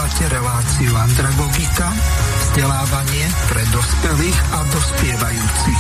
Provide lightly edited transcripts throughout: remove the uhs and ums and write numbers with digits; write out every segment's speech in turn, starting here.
Počúvate reláciu Andragogika, vzdelávanie pre dospelých a dospievajúcich.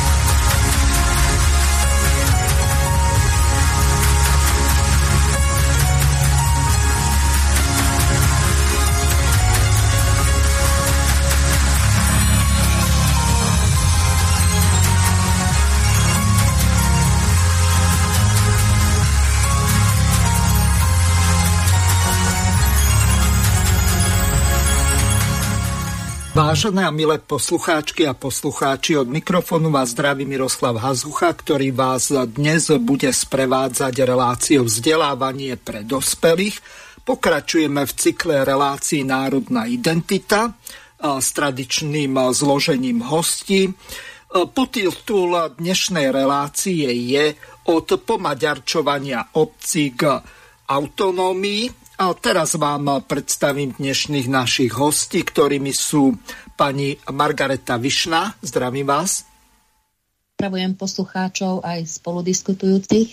Vážené a milé poslucháčky a poslucháči, od mikrofónu vás zdraví Miroslav Hazucha, ktorý vás dnes bude sprevádzať reláciou vzdelávanie pre dospelých. Pokračujeme v cykle relácií Národná identita s tradičným zložením hostí. Podtitul dnešnej relácie je Od pomaďarčovania obcí k autonómii. A teraz vám predstavím dnešných našich hostí, ktorými sú pani Margareta Višná. Zdravím vás. Pozdravujem poslucháčov aj spoludiskutujúcich.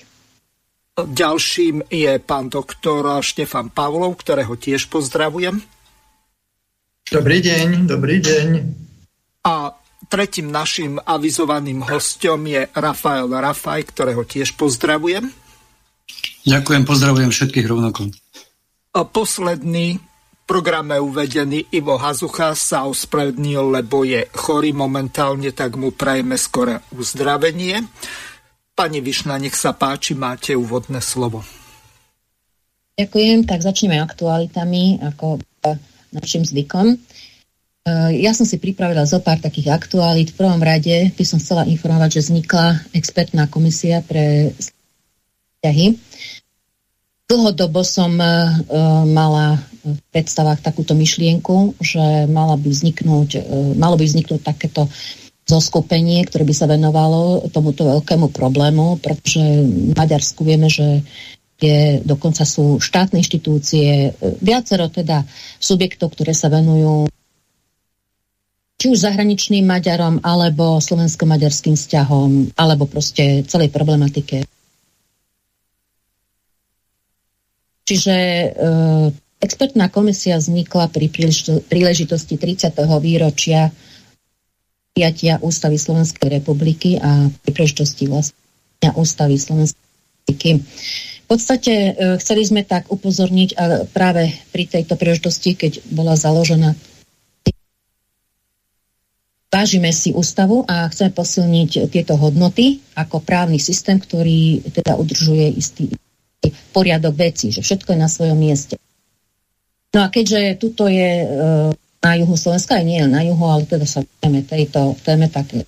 Ďalším je pán doktor Štefan Pavlov, ktorého tiež pozdravujem. Dobrý deň, dobrý deň. A tretím našim avizovaným hostom je Rafael Rafaj, ktorého tiež pozdravujem. Ďakujem, pozdravujem všetkých rovnako. A posledný v programe uvedený Ivo Hazucha sa ospravedlnil, lebo je chorý momentálne, tak mu prajeme skoré uzdravenie. Pani Višná, nech sa páči, máte úvodné slovo. Ďakujem, tak začneme aktualitami, ako našim zvykom. Ja som si pripravila zo pár takých aktuálít. V prvom rade by som chcela informovať, že vznikla expertná komisia pre vzťahy. Dlhodobo som mala v predstavách takúto myšlienku, že malo by vzniknúť takéto zoskupenie, ktoré by sa venovalo tomuto veľkému problému, pretože v Maďarsku vieme, že dokonca sú štátne inštitúcie, viacero teda subjektov, ktoré sa venujú či už zahraničným Maďarom, alebo slovensko-maďarským vzťahom, alebo proste celej problematike. Čiže expertná komisia vznikla pri príležitosti 30. výročia prijatia Ústavy Slovenskej republiky a pri príležitosti vlastne Ústavy Slovenskej republiky. V podstate chceli sme tak upozorniť a práve pri tejto príležitosti, keď bola založená, vážime si ústavu a chceme posilniť tieto hodnoty ako právny systém, ktorý teda udržuje istý poriadok vecí, že všetko je na svojom mieste. No a keďže tuto je na juhu Slovenska, aj nie na juhu, ale teda sa tejto téme také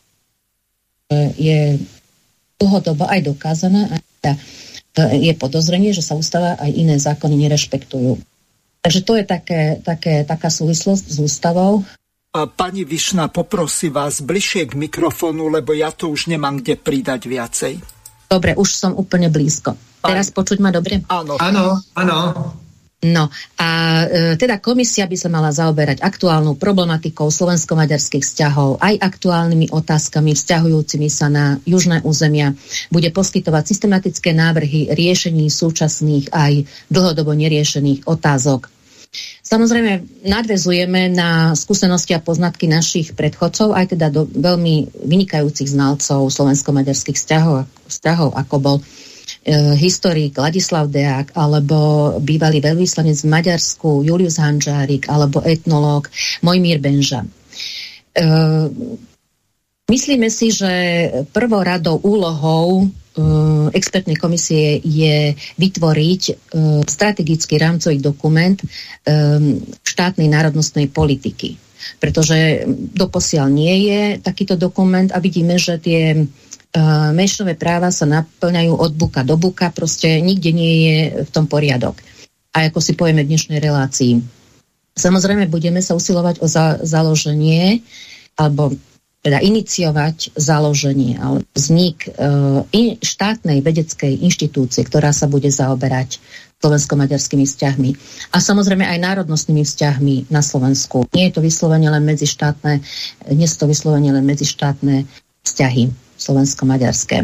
je dlhodobo aj dokázané, a je podozrenie, že sa ústava aj iné zákony nerešpektujú. Takže to je taká súvislosť s ústavou. Pani Višná, poprosím vás bližšie k mikrofónu, lebo ja to už nemám kde pridať viacej. Dobre, už som úplne blízko. Teraz počuť ma dobre? Áno. No a teda komisia by sa mala zaoberať aktuálnou problematikou slovensko-maďarských vzťahov, aj aktuálnymi otázkami vzťahujúcimi sa na južné územia. Bude poskytovať systematické návrhy riešení súčasných aj dlhodobo neriešených otázok. Samozrejme, nadväzujeme na skúsenosti a poznatky našich predchodcov, aj teda do veľmi vynikajúcich znalcov slovensko-maďarských vzťahov, ako bol historik Ladislav Deák, alebo bývalý veľvyslanec v Maďarsku Julius Hanžárik, alebo etnológ Mojmír Benža. Myslíme si, že prvoradou úlohou expertnej komisie je vytvoriť strategický rámcový dokument štátnej národnostnej politiky. Pretože doposiaľ nie je takýto dokument a vidíme, že tie menšinové práva sa naplňajú od buka do buka, proste nikde nie je v tom poriadok. A ako si povieme v dnešnej relácii. Samozrejme, budeme sa usilovať o založenie, alebo teda iniciovať založenie, alebo vznik štátnej vedeckej inštitúcie, ktorá sa bude zaoberať slovensko-maďarskými vzťahmi. A samozrejme aj národnostnými vzťahmi na Slovensku. Nie je to vyslovene len medzištátne vzťahy slovensko-maďarské.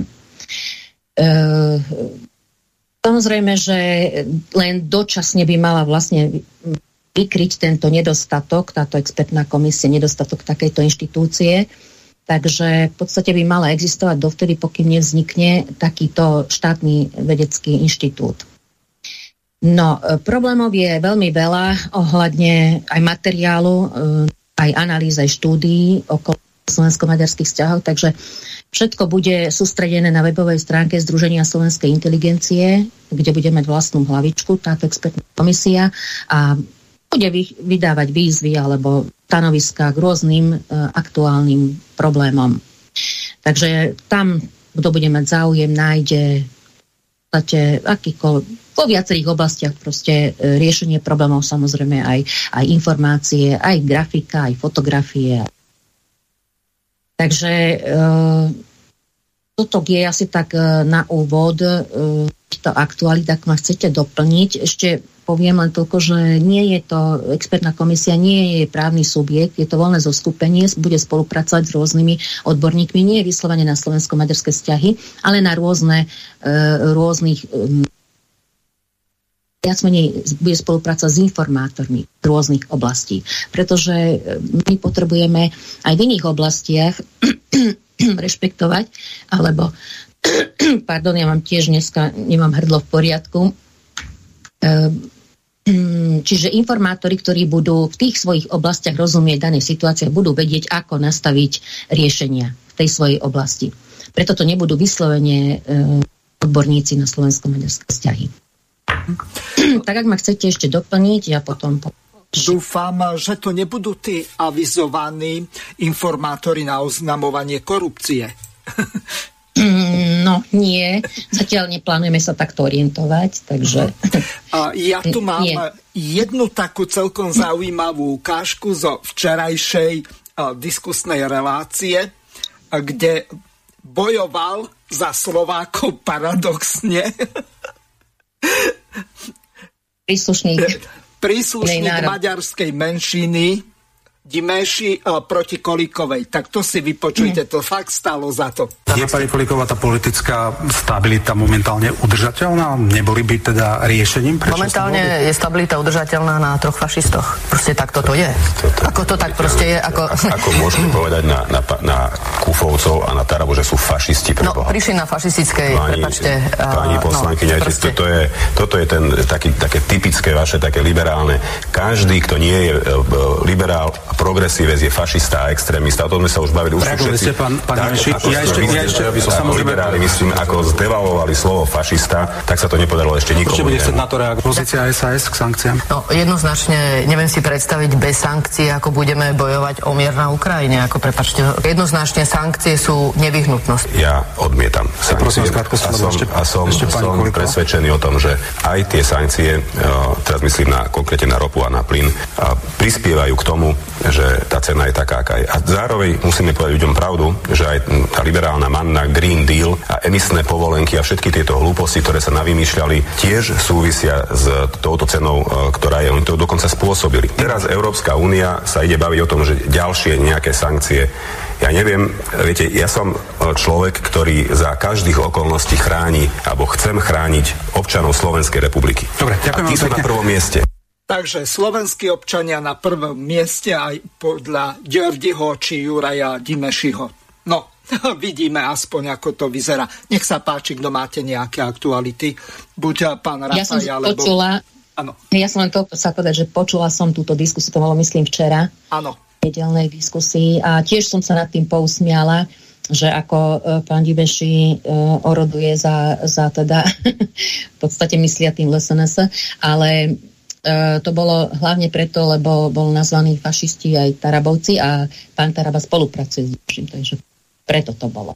Samozrejme, že len dočasne by mala vlastne vykryť tento nedostatok, táto expertná komisia, nedostatok takejto inštitúcie. Takže v podstate by mala existovať dovtedy, pokým nevznikne takýto štátny vedecký inštitút. No, problémov je veľmi veľa ohľadne aj materiálu, aj analýz, aj štúdií okolo slovensko-maďarských vzťahov, takže všetko bude sústredené na webovej stránke Združenia slovenskej inteligencie, kde bude mať vlastnú hlavičku táto expertná komisia a bude vydávať výzvy alebo stanoviská k rôznym aktuálnym problémom. Takže tam, kto bude mať záujem, nájde vo viacerých oblastiach proste riešenie problémov, samozrejme aj informácie, aj grafika, aj fotografie. Takže toto je asi tak na úvod to aktualita, ak ma chcete doplniť. Ešte poviem len toľko, že nie je to expertná komisia, nie je právny subjekt, je to voľné zoskupenie, bude spolupracovať s rôznymi odborníkmi, nie je vyslovene na slovensko-maďarské vzťahy, ale na rôznych viac menej bude spolupracovať s informátormi z rôznych oblastí. Pretože my potrebujeme aj v iných oblastiach rešpektovať, alebo pardon, ja mám tiež dneska, nemám hrdlo v poriadku, čiže informátori, ktorí budú v tých svojich oblastiach rozumieť danej situácie, budú vedieť, ako nastaviť riešenia v tej svojej oblasti. Preto to nebudú vyslovene odborníci na slovensko-maďarské vzťahy. Tak ak ma chcete ešte doplniť, ja potom... Dúfam, že to nebudú tí avizovaní informátori na oznamovanie korupcie. No, nie. Zatiaľ neplánujeme sa takto orientovať, takže... Ja tu mám jednu takú celkom zaujímavú ukážku zo včerajšej diskusnej relácie, kde bojoval za Slovákov paradoxne príslušník maďarskej menšiny Dimeši proti Kolíkovej. Tak to si vypočujte, to fakt stálo za to. Je, pani Kolíková, tá politická stabilita momentálne udržateľná? Neboli by teda riešením? Momentálne je stabilita udržateľná na 3 fašistoch. Proste tak toto je. Ako to tak proste je. Ako môžeme povedať na Kufovcov a na Tarabu, že sú fašisti pre Boha. No, prišli na fašistickej, prepáčte. Pani poslankyňa, toto je také typické vaše, také liberálne. Každý, kto nie je liberál, progresívec, je fašista a extrémista. O tom sme sa už bavili. Už všetci, pán Neši, ja ešte liberáli, myslím, ako zdevalovali slovo fašista, tak sa to nepodarilo ešte nikomu. Určite bude chcieť na to reagovať. Pozícia SAS k sankciám? No, jednoznačne neviem si predstaviť bez sankcií, ako budeme bojovať o mier na Ukrajine. Ako, prepáčte, jednoznačne sankcie sú nevyhnutnosť. Ja odmietam sankcie a som presvedčený o tom, že aj tie sankcie, teraz myslím konkrétne na ropu a na plyn, prispievajú k tomu, že tá cena je taká, aká je. A zároveň musíme povedať ľuďom pravdu, že aj tá liberálna manna, Green Deal a emisné povolenky a všetky tieto hlúposti, ktoré sa navymýšľali, tiež súvisia s touto cenou, ktorá je. Oni to dokonca spôsobili. Teraz Európska únia sa ide baviť o tom, že ďalšie nejaké sankcie. Ja neviem, viete, ja som človek, ktorý za každých okolností chráni, alebo chcem chrániť občanov Slovenskej republiky. Dobre, ďakujem. A tí sú na prvom mieste. Takže slovenskí občania na prvom mieste aj podľa Ďordiho či Juraja Dimešiho. No, vidíme aspoň, ako to vyzerá. Nech sa páči, kto máte nejaké aktuality. Buď pán Rafaj, alebo... Ja som len to sa povedať, že počula som túto diskusiu, to malo myslím včera. Áno. V nedeľnej diskusii a tiež som sa nad tým pousmiala, že ako pán Dimeši oroduje za teda v podstate myslia tým SNS, ale to bolo hlavne preto, lebo bol nazvaný fašisti aj Tarabovci a pán Taraba spolupracuje s Dimeši, takže preto to bolo.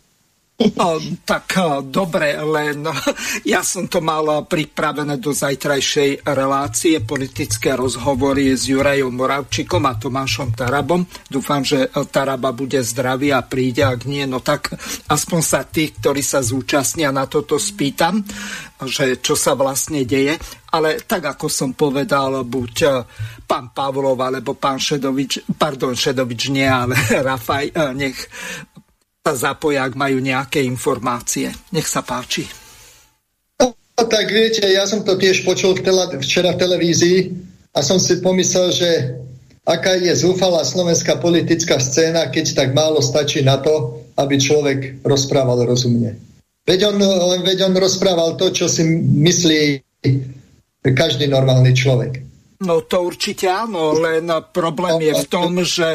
Tak dobre, len ja som to mal pripravené do zajtrajšej relácie, politické rozhovory s Jurajom Moravčíkom a Tomášom Tarabom. Dúfam, že Taraba bude zdravý a príde, ak nie, no tak aspoň sa tých, ktorí sa zúčastnia na toto spýtam, že čo sa vlastne deje. Ale tak, ako som povedal, buď pán Pavlov, alebo pán Šedovič nie, ale Rafaj, nech sa zapoja, ak majú nejaké informácie. Nech sa páči. No, tak viete, ja som to tiež počul včera v televízii a som si pomyslel, že aká je zúfalá slovenská politická scéna, keď tak málo stačí na to, aby človek rozprával rozumne. Veď on rozprával to, čo si myslí každý normálny človek. No to určite áno, len problém je v tom, že...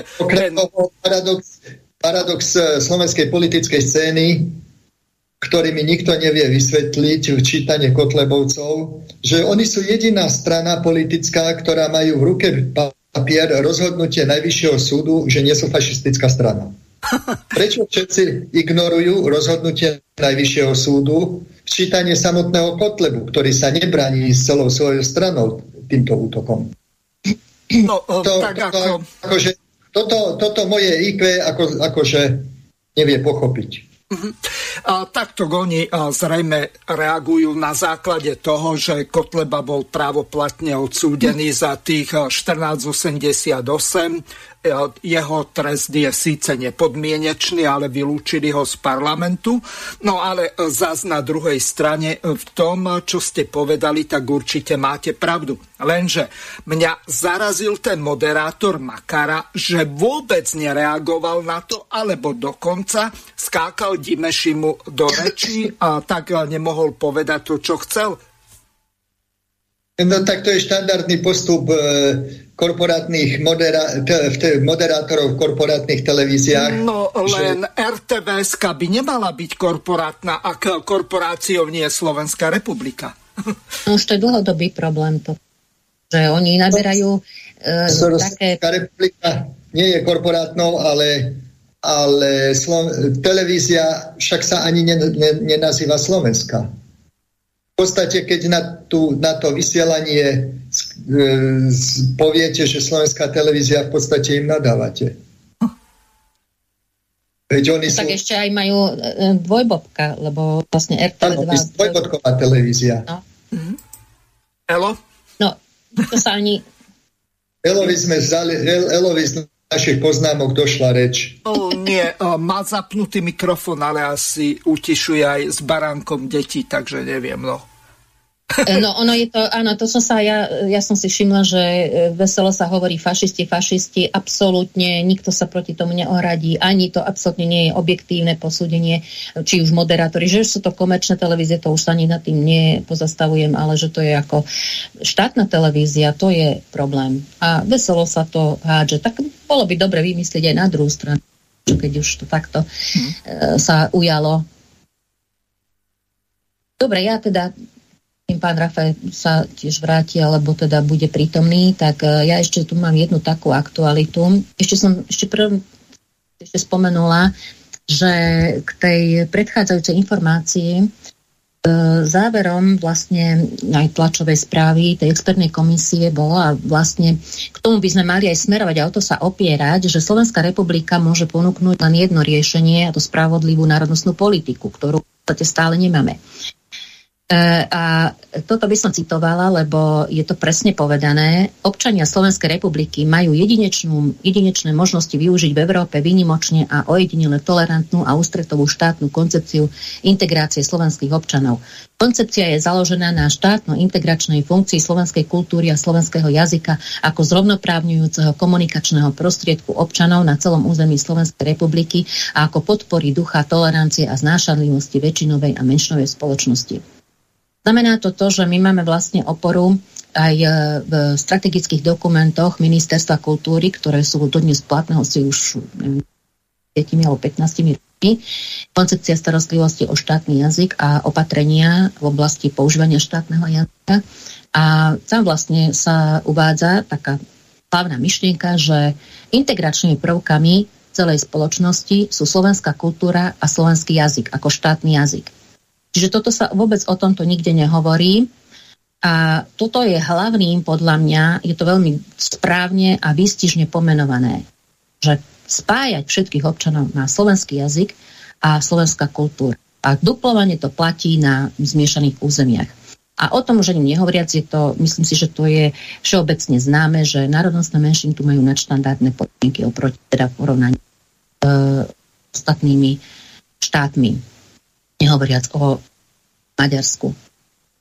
Paradox slovenskej politickej scény, ktorý mi nikto nevie vysvetliť v čítane Kotlebovcov, že oni sú jediná strana politická, ktorá majú v ruke papier rozhodnutie Najvyššieho súdu, že nie sú fašistická strana. Prečo všetci ignorujú rozhodnutie Najvyššieho súdu v čítane samotného Kotlebu, ktorý sa nebráni s celou svojou stranou týmto útokom? No, toto moje IQ akože nevie pochopiť. Takto oni zrejme reagujú na základe toho, že Kotleba bol právoplatne odsúdený za tých 1488. Jeho trest je síce nepodmienečný, ale vylúčili ho z parlamentu. No ale zas na druhej strane v tom, čo ste povedali, tak určite máte pravdu. Lenže mňa zarazil ten moderátor Makara, že vôbec nereagoval na to, alebo dokonca skákal Dimešimu do rečí a tak nemohol povedať to, čo chcel. No tak to je štandardný postup korporátnych moderátorov v korporátnych televíziách. No len RTVS-ka by nemala byť korporátna, ak korporáciou nie je Slovenská republika. No už to je dlhodobý problém, to, že oni naberajú také... Slovenská republika nie je korporátnou, ale televízia však sa ani nenazýva Slovenská. V podstate, keď na to vysielanie poviete, že slovenská televízia, v podstate im nadávate. Veď oni tak ešte aj majú dvojbodka, lebo vlastne RTV2... Áno, dvojbodková televízia. No. Elo? No, to sa ani... Elovi z našich poznámok došla reč. Nie, má zapnutý mikrofón, ale asi utišuje aj s baránkom detí, takže neviem, no. No ono je to, áno, to som sa, ja som si všimla, že veselo sa hovorí fašisti, absolútne nikto sa proti tomu neohradí, ani to absolútne nie je objektívne posúdenie, či už moderátori, že sú to komerčné televízie, to už sa ani nad tým nepozastavujem, ale že to je ako štátna televízia, to je problém. A veselo sa to hádže, tak bolo by dobre vymyslieť aj na druhú stranu, keď už to takto sa ujalo. Dobre, ja teda pán Rafael sa tiež vráti, alebo teda bude prítomný, tak ja ešte tu mám jednu takú aktualitu. Ešte spomenula, že k tej predchádzajúcej informácii záverom vlastne aj tlačovej správy tej expertnej komisie bola a vlastne k tomu by sme mali aj smerovať a o to sa opierať, že Slovenská republika môže ponúknuť len jedno riešenie, a to spravodlivú národnostnú politiku, ktorú v podstate stále nemáme. A toto by som citovala, lebo je to presne povedané. Občania Slovenskej republiky majú jedinečné možnosti využiť v Európe výnimočne a ojedinele tolerantnú a ústretovú štátnu koncepciu integrácie slovenských občanov. Koncepcia je založená na štátno-integračnej funkcii slovenskej kultúry a slovenského jazyka ako zrovnoprávňujúceho komunikačného prostriedku občanov na celom území Slovenskej republiky a ako podpory ducha tolerancie a znášanlivosti väčšinovej a menšinovej spoločnosti. Znamená to, že my máme vlastne oporu aj v strategických dokumentoch Ministerstva kultúry, ktoré sú dodnes platné, hoci už 5 alebo 15 rokmi. Koncepcia starostlivosti o štátny jazyk a opatrenia v oblasti používania štátneho jazyka. A tam vlastne sa uvádza taká hlavná myšlienka, že integračnými prvkami celej spoločnosti sú slovenská kultúra a slovenský jazyk ako štátny jazyk. Čiže toto sa vôbec o tomto nikde nehovorí a toto je hlavným, podľa mňa, je to veľmi správne a výstižne pomenované, že spájať všetkých občanov na slovenský jazyk a slovenská kultúra. A duplovanie to platí na zmiešaných územiach. A o tom už ani nehovoriac, je to, myslím si, že to je všeobecne známe, že národnostné menšiny tu majú nadštandardné podmienky oproti teda porovnaní ostatnými štátmi. Nehovoriac o Maďarsku.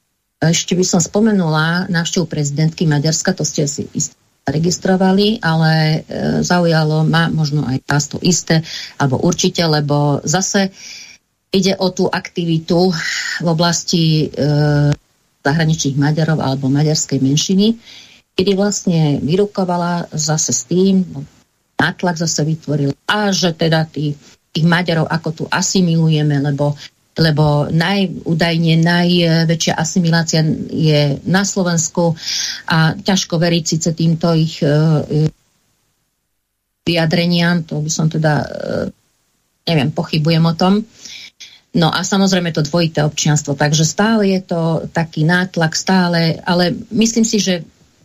Ešte by som spomenula návštevu prezidentky Maďarska, to ste si registrovali, ale zaujalo ma možno aj vás to isté, alebo určite, lebo zase ide o tú aktivitu v oblasti zahraničných Maďarov alebo maďarskej menšiny, kedy vlastne vyrukovala zase s tým, nátlak zase vytvoril, a že teda tých Maďarov ako tu asimilujeme, lebo údajne najväčšia asimilácia je na Slovensku a ťažko veriť síce týmto ich vyjadreniam, to by som teda, neviem, pochybujem o tom. No a samozrejme to dvojité občianstvo, takže stále je to taký nátlak, stále, ale myslím si, že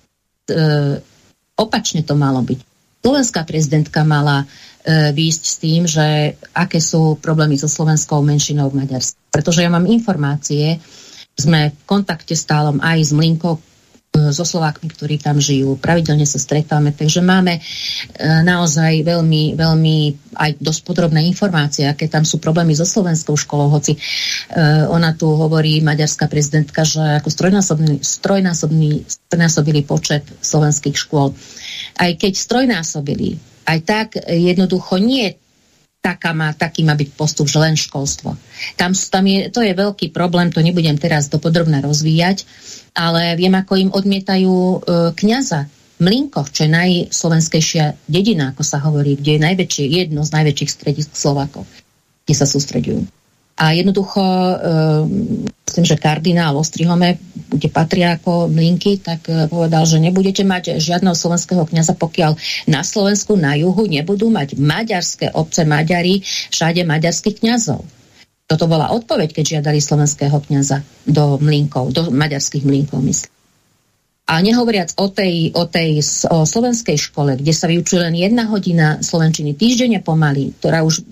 opačne to malo byť. Slovenská prezidentka mala výjsť s tým, že aké sú problémy so slovenskou menšinou v Maďarsku. Pretože ja mám informácie, sme v kontakte stálom aj s Mlynkou, so Slovákmi, ktorí tam žijú, pravidelne sa stretáme, takže máme naozaj veľmi, veľmi aj dosť podrobné informácie, aké tam sú problémy so slovenskou školou, hoci ona tu hovorí, maďarská prezidentka, že ako strojnásobili počet slovenských škôl. Aj keď strojnásobili, aj tak jednoducho nie taký má byť postup, že len školstvo. To je veľký problém, to nebudem teraz dopodrobne rozvíjať, ale viem, ako im odmietajú kňaza v Mlynkoch, čo je najslovenskejšia dedina, ako sa hovorí, kde je jedno z najväčších stredisk Slovákov, kde sa sústreďujú. A jednoducho, myslím, že kardinál Ostrihome, kde patria ako Mlynky, tak povedal, že nebudete mať žiadneho slovenského kňaza, pokiaľ na Slovensku, na juhu nebudú mať maďarské obce, Maďari, všade maďarských kňazov. Toto bola odpoveď, keď žiadali slovenského kňaza do Mlynkov, do maďarských Mlynkov, myslím. A nehovoriac o slovenskej škole, kde sa vyučuje len 1 hodina slovenčiny týždenne pomaly, ktorá už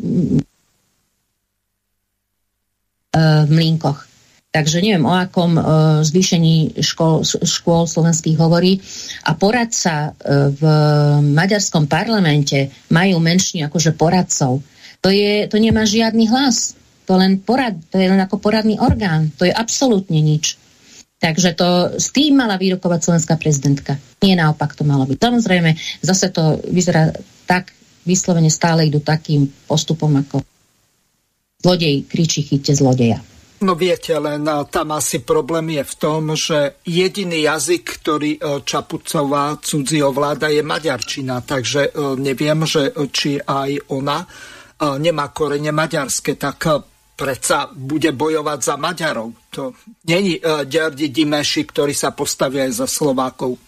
v Mlynkoch. Takže neviem, o akom zvýšení škôl slovenských hovorí. A poradca v maďarskom parlamente majú menšinu akože poradcov. To nemá žiadny hlas. To je len ako poradný orgán. To je absolútne nič. Takže s tým mala vyrokovať slovenská prezidentka. Nie naopak to malo byť. Samozrejme, zase to vyzerá tak, vyslovene stále idú takým postupom, ako zlodej kričí, chyťte zlodeja. No viete, len tam asi problém je v tom, že jediný jazyk, ktorý Čaputová cudzí ovláda, je maďarčina. Takže neviem, že či aj ona nemá korene maďarské, tak predsa bude bojovať za Maďarov. To není György Dimeši, ktorý sa postaví aj za Slovákov.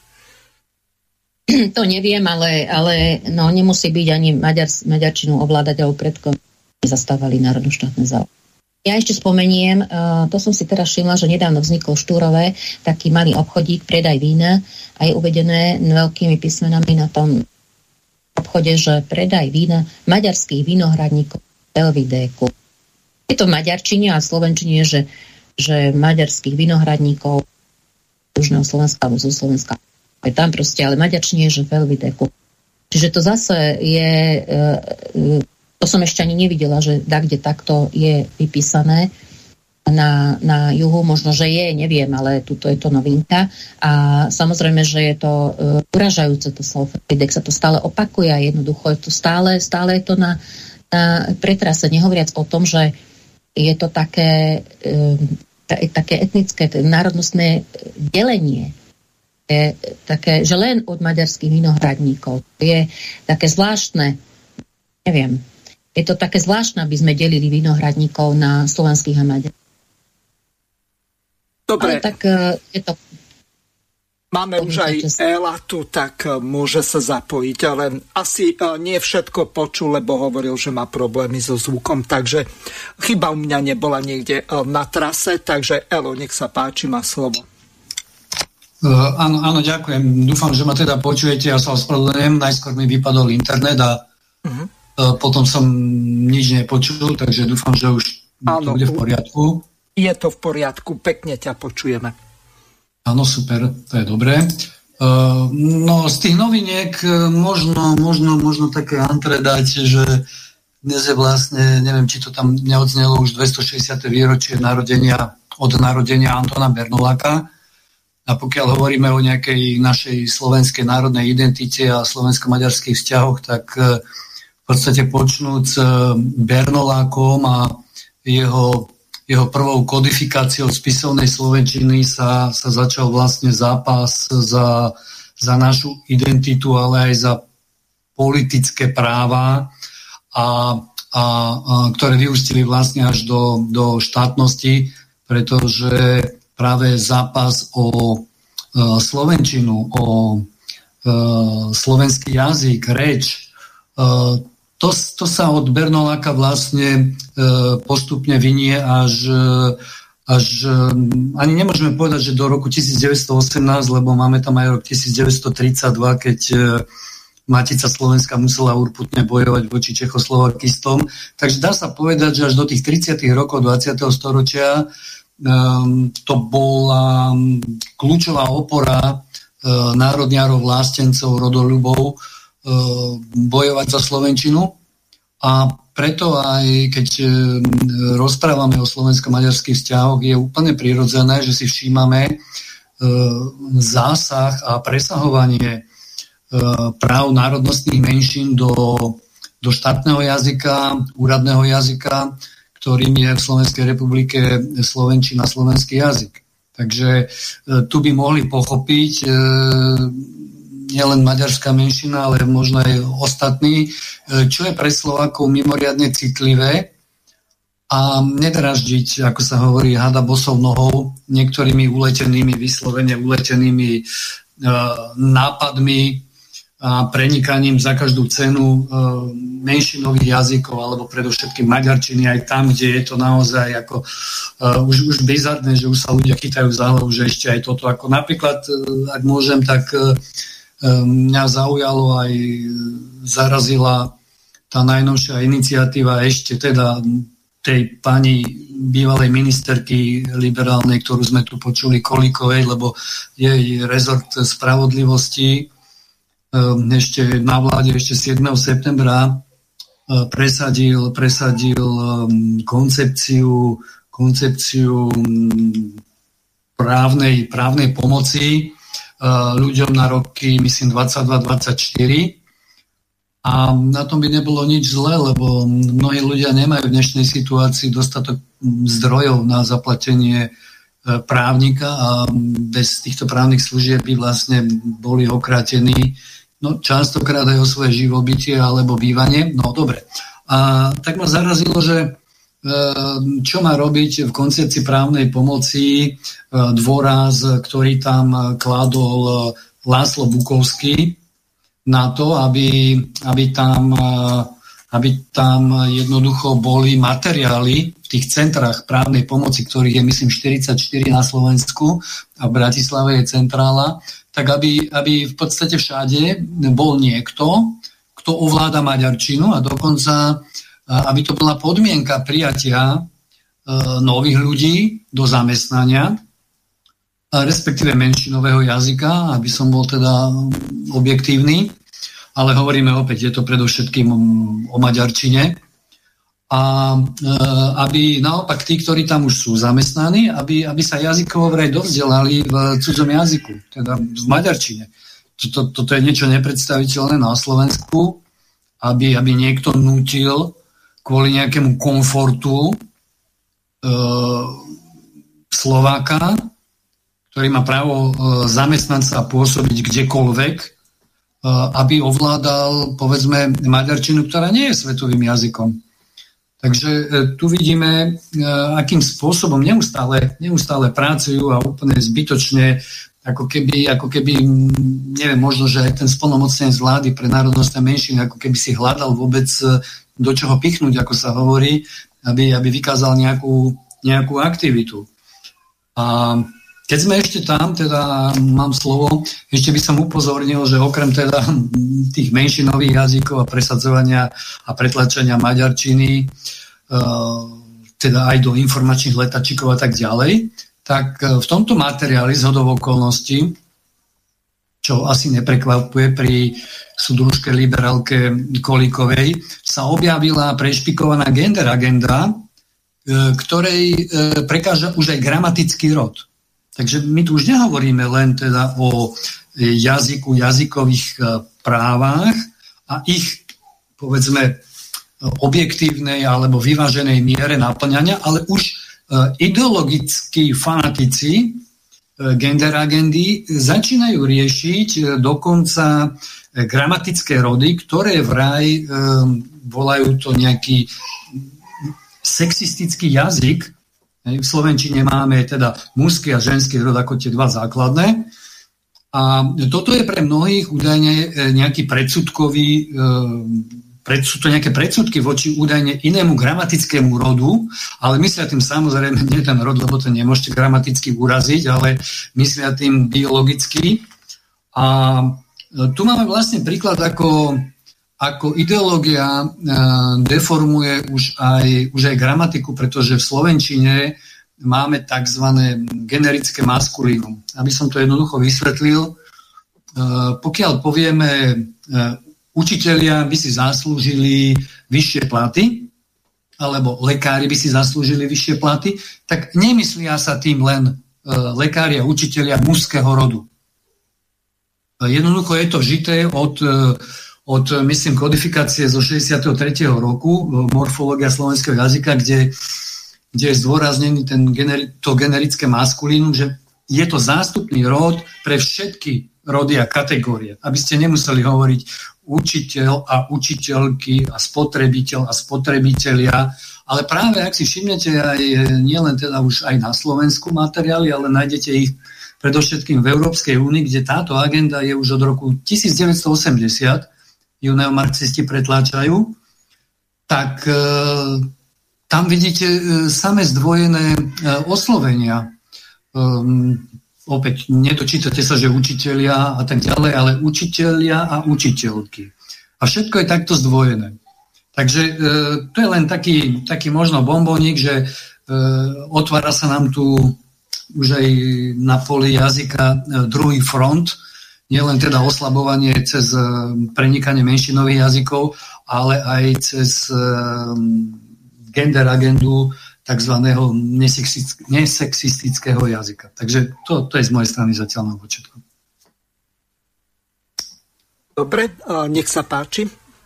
To neviem, ale nemusí byť ani maďarčinu ovládať, alebo predkom zastávali národnoštátne záujmy. Ja ešte spomeniem, to som si teraz všimla, že nedávno vznikol v Štúrove taký malý obchodík, predaj vína, a je uvedené veľkými písmenami na tom obchode, že predaj vína maďarských vinohradníkov Belvidéku. Je to v maďarčine a v slovenčine, že maďarských vinohradníkov Južného Slovenska alebo zo Slovenska. Je tam proste, ale maďarčine je, že Belvidéku. Čiže to zase je... To som ešte ani nevidela, že kde takto je vypísané na juhu. Možno, že je, neviem, ale tuto je to novinka. A samozrejme, že je to uražajúce to slovo. Keď sa to stále opakuje a jednoducho je to stále je to na pretrase. Nehovoriac o tom, že je to také etnické, národnostné delenie. Je také, že len od maďarských vinohradníkov. Je také zvláštne, neviem, je to také zvláštne, aby sme delili vinohradníkov na slovenských a maďarských. Dobre. Ale tak je to... Máme už aj Ela tu, tak môže sa zapojiť, ale asi nie všetko počul, lebo hovoril, že má problémy so zvukom, takže chyba u mňa nebola niekde na trase, takže Elo, nech sa páči, má slovo. Áno, ďakujem. Dúfam, že ma teda počujete, ja sa ospravedlňujem, najskôr mi vypadol internet a potom som nič nepočul, takže dúfam, že už to bude v poriadku. Je to v poriadku, pekne ťa počujeme. Áno, super, to je dobré. No z tých noviniek možno také antre dať, že dnes je vlastne, neviem, či to tam neodznelo, už 260. výročie narodenia od narodenia Antona Bernoláka. A pokiaľ hovoríme o nejakej našej slovenskej národnej identite a slovensko-maďarských vzťahoch, tak v podstate počnúc Bernolákom a jeho prvou kodifikáciou spisovnej slovenčiny sa začal vlastne zápas za našu identitu, ale aj za politické práva, ktoré vyústili vlastne až do štátnosti, pretože práve zápas o slovenčinu, o slovenský jazyk, reč, to sa od Bernoláka vlastne postupne vynie až ani nemôžeme povedať, že do roku 1918, lebo máme tam aj rok 1932, keď Matica Slovenska musela urputne bojovať voči Čechoslovakistom. Takže dá sa povedať, že až do tých 30. rokov 20. storočia to bola kľúčová opora národniarov, vlástencov, rodoľubov bojovať za slovenčinu. A preto aj keď rozprávame o slovensko-maďarských vzťahoch, je úplne prirodzené, že si všímame zásah a presahovanie práv národnostných menšín do štátneho jazyka, úradného jazyka, ktorým je v Slovenskej republike slovenčina, slovenský jazyk. Takže tu by mohli pochopiť nielen maďarská menšina, ale možno aj ostatní, čo je pre Slovákov mimoriadne citlivé a nedraždiť, ako sa hovorí, hada bosou nohou niektorými vyslovene uletenými nápadmi a prenikaním za každú cenu menšinových jazykov alebo predovšetkým maďarčiny aj tam, kde je to naozaj ako už bizarné, že už sa ľudia chytajú za hlavu, že ešte aj toto. Ako napríklad, ak môžem, tak mňa zaujalo aj zarazila tá najnovšia iniciatíva ešte teda tej pani bývalej ministerky liberálnej, ktorú sme tu počuli, Kolíkovej, lebo jej rezort spravodlivosti ešte na vláde ešte 7. septembra presadil koncepciu právnej pomoci ľuďom na roky, myslím, 22-24. A na tom by nebolo nič zlé, lebo mnohí ľudia nemajú v dnešnej situácii dostatok zdrojov na zaplatenie právnika a bez týchto právnych služieb by vlastne boli okrátení častokrát aj o svoje živobytie alebo bývanie. No dobre. A tak ma zarazilo, že čo má robiť v koncepcii právnej pomoci dôraz, ktorý tam kládol László Bukovský na to, aby tam jednoducho boli materiály v tých centrách právnej pomoci, ktorých je myslím 44 na Slovensku a v Bratislave je centrála, tak aby v podstate všade bol niekto, kto ovláda maďarčinu a dokonca aby to bola podmienka prijatia nových ľudí do zamestnania, respektíve menšinového jazyka, aby som bol teda objektívny, ale hovoríme opäť, je to predovšetkým o maďarčine. A aby naopak tí, ktorí tam už sú zamestnaní, aby sa jazykovo vraj dovzdelali v cudzom jazyku, teda v maďarčine. Toto je niečo nepredstaviteľné na Slovensku, aby niekto nútil kvôli nejakému komfortu Slováka, ktorý má právo zamestnať sa a pôsobiť kdekoľvek, aby ovládal, povedzme, maďarčinu, ktorá nie je svetovým jazykom. Takže tu vidíme, akým spôsobom neustále pracujú a úplne zbytočne, ako keby, neviem, možno, že aj ten splnomocnenec vlády pre národnostné menšiny, ako keby si hľadal vôbec do čoho pichnúť, ako sa hovorí, aby vykázal nejakú aktivitu. A keď sme ešte tam, teda mám slovo, ešte by som upozornil, že okrem teda tých menšinových jazykov a presadzovania a pretlačenia maďarčiny, teda aj do informačných letačikov a tak ďalej, tak v tomto materiáli zhodou okolností, čo asi neprekvapuje pri súdružke liberálke Kolíkovej, sa objavila prešpikovaná gender agenda, ktorej prekáža už aj gramatický rod. Takže my tu už nehovoríme len teda o jazyku, jazykových právach a ich, povedzme, objektívnej alebo vyváženej miere naplňania, ale už ideologickí fanatici gender agendy začínajú riešiť dokonca gramatické rody, ktoré vraj volajú to nejaký sexistický jazyk. V slovenčine máme teda mužský a ženský rod ako tie dva základné. A toto je pre mnohých údajne nejaký predsudkový, sú to nejaké predsudky voči údajne inému gramatickému rodu, ale myslia tým samozrejme nie ten rod, lebo to nemôžete gramaticky uraziť, ale myslia tým biologicky. A tu máme vlastne príklad, ako ideológia deformuje už aj gramatiku, pretože v slovenčine máme tzv. Generické maskulínum. Aby som to jednoducho vysvetlil, pokiaľ povieme učitelia by si zaslúžili vyššie platy, alebo lekári by si zaslúžili vyššie platy, tak nemyslia sa tým len lekári a učitelia mužského rodu. Jednoducho je to žité od myslím, kodifikácie zo 63. roku, morfológia slovenského jazyka, kde je zdôraznený to generické maskulínum, že je to zástupný rod pre všetky rody a kategórie. Aby ste nemuseli hovoriť učiteľ a učiteľky a spotrebiteľ a spotrebitelia, ale práve, ak si všimnete, aj nielen teda už aj na Slovensku materiály, ale nájdete ich predovšetkým v Európskej únii, kde táto agenda je už od roku 1980, ju neomarxisti pretláčajú, tak tam vidíte samé zdvojené oslovenia. Opäť nedočítate sa, že učitelia a tak ďalej, ale učitelia a učiteľky. A všetko je takto zdvojené. Takže to je len taký možno bombónik, že otvára sa nám tu už aj na poli jazyka druhý front, nielen teda oslabovanie cez prenikanie menšinových jazykov, ale aj cez gender agendu tzv. Nesexistického jazyka. Takže to je z mojej strany zatiaľ na počiatku. Dobre, nech sa páči.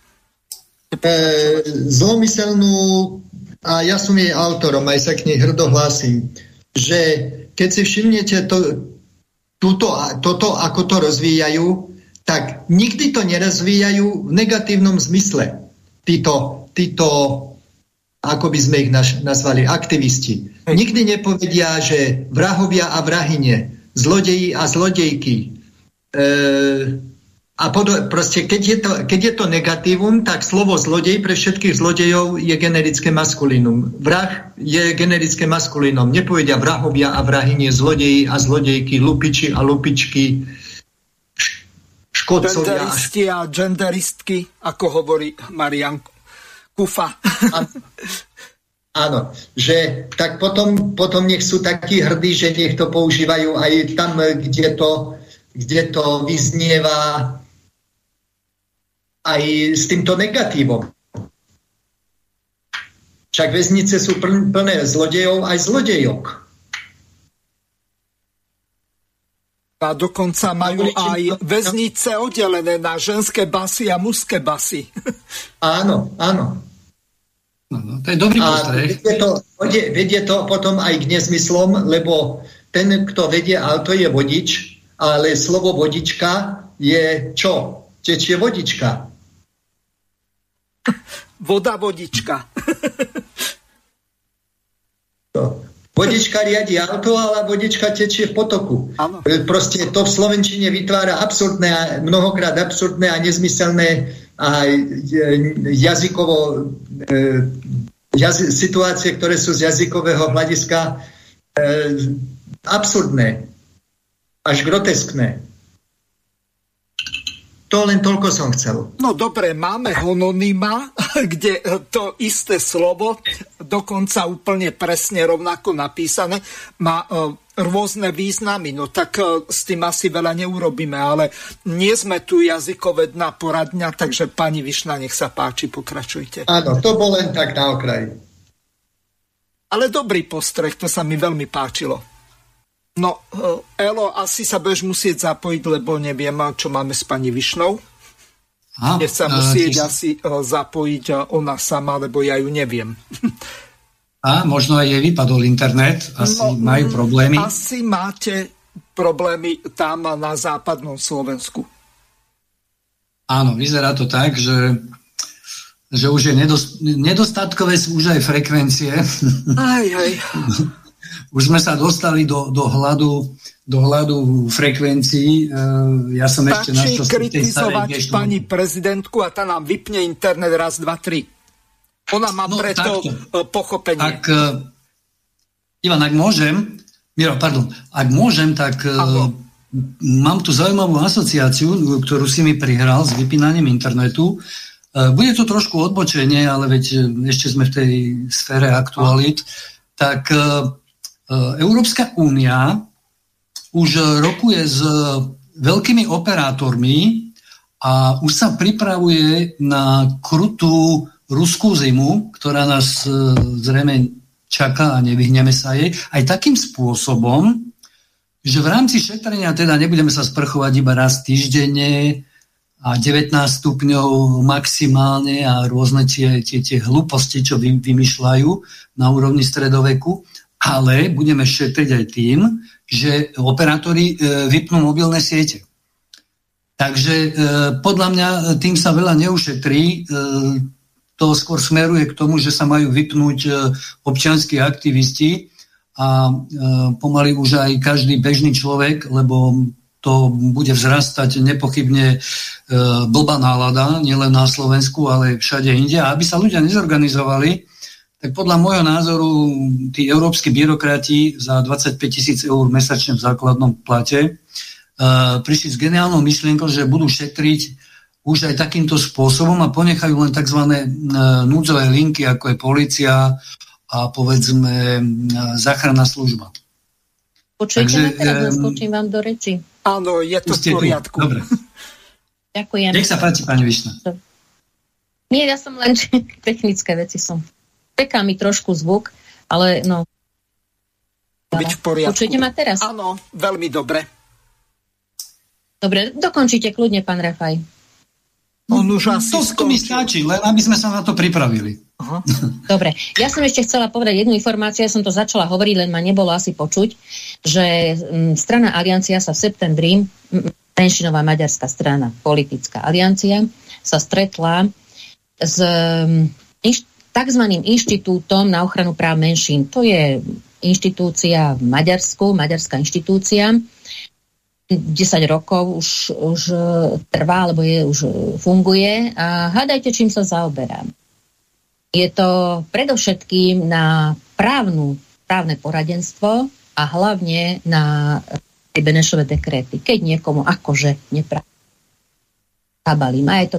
Zlomyselnú, a ja som jej autorom, aj sa k nej hrdo hlásim, že keď si všimnete toto, ako to rozvíjajú, tak nikdy to nerozvíjajú v negatívnom zmysle. Títo ako by sme ich nazvali, aktivisti. Nikdy nepovedia, že vrahovia a vrahyne, zlodeji a zlodejky. Proste, keď je to negatívum, tak slovo zlodej pre všetkých zlodejov je generické maskulínum. Vrah je generické maskulínum. Nepovedia vrahovia a vrahyne, zlodeji a zlodejky, lupiči a lupičky, škodcovia. Genderisti a genderistky, ako hovorí Marian Kufa. Áno, že tak potom nech sú takí hrdí, že nech to používajú aj tam, kde to vyznieva aj s týmto negatívom. Však väznice sú plné zlodejov aj zlodejok. A dokonca majú aj väznice oddelené na ženské basy a mužské basy. Áno. No, to je dobrý postreh. Vedie to potom aj k nezmyslom, lebo ten, kto vedie auto, je vodič, ale slovo vodička je čo? Tečie vodička. Voda vodička. Vodička riadi auto, ale vodička tečie v potoku. Ano. Proste to v slovenčine vytvára absurdné, mnohokrát absurdné a nezmyselné a jazykovo situácie, ktoré sú z jazykového hľadiska absurdné, až groteskné. To len toľko som chcel. No dobre, máme hononyma, kde to isté slovo, dokonca úplne presne rovnako napísané, má rôzne významy. No tak s tým asi veľa neurobíme, ale nie sme tu jazykovedná poradňa, takže pani Višna, nech sa páči, pokračujte. Áno, to bol len tak na okraji. Ale dobrý postreh, to sa mi veľmi páčilo. No, Elo, asi sa budeš musieť zapojiť, lebo neviem, čo máme s pani Višnou. Je sa musieť asi zapojiť ona sama, lebo ja ju neviem. A možno aj jej vypadol internet, asi majú problémy. Asi máte problémy tam na západnom Slovensku. Áno, vyzerá to tak, že už je nedostatkové sú už aj frekvencie. Aj. Už sme sa dostali do hľadu frekvencií. Ja som ešte stačí kritizovať pani prezidentku a tá nám vypne internet raz, dva, tri. Ona má preto pochopenie. Ivan, ak môžem, tak mám tu zaujímavú asociáciu, ktorú si mi prihral s vypínaním internetu. Bude to trošku odbočenie, ale veď ešte sme v tej sfére aktualít. Tak Európska únia už rokuje s veľkými operátormi a už sa pripravuje na krutú ruskú zimu, ktorá nás zrejme čaká a nevyhneme sa jej. Aj takým spôsobom, že v rámci šetrenia teda nebudeme sa sprchovať iba raz týždenne a 19 stupňov maximálne a rôzne tie hlúposti, čo vymýšľajú na úrovni stredoveku, ale budeme šetriť aj tým, že operátori vypnú mobilné siete. Takže podľa mňa tým sa veľa neušetrí. To skôr smeruje k tomu, že sa majú vypnúť občianski aktivisti a pomaly už aj každý bežný človek, lebo to bude vzrastať nepochybne blbá nálada, nielen na Slovensku, ale všade inde. A aby sa ľudia nezorganizovali, tak podľa môjho názoru tí európski byrokrati za 25 000 eur mesačne v základnom plate prišli s geniálnou myšlienkou, že budú šetriť už aj takýmto spôsobom a ponechajú len tzv. Núdzové linky, ako je polícia a povedzme záchranná služba. Počujete ma teraz, skočím vám do reči. Áno, je to v poriadku. Dobre. Ďakujem. Nech sa páči, pani Višna. Nie, ja som len technické veci som. Peká mi trošku zvuk, ale no. Byť v poriadku. Počujete ma teraz? Áno, veľmi dobre. Dobre, dokončite kľudne, pán Rafaj. To mi stačí, len aby sme sa na to pripravili. Aha. Dobre, ja som ešte chcela povedať jednu informáciu, ja som to začala hovoriť, len ma nebolo asi počuť, že strana Aliancia sa v septembri, menšinová maďarská strana, politická aliancia, sa stretla s takzvaným inštitútom na ochranu práv menšín. To je inštitúcia v Maďarsku, maďarská inštitúcia, 10 rokov už trvá, alebo už funguje a hádajte, čím sa zaoberám. Je to predovšetkým na právne poradenstvo a hlavne na Benešové dekréty. Keď niekomu akože zabali majetok,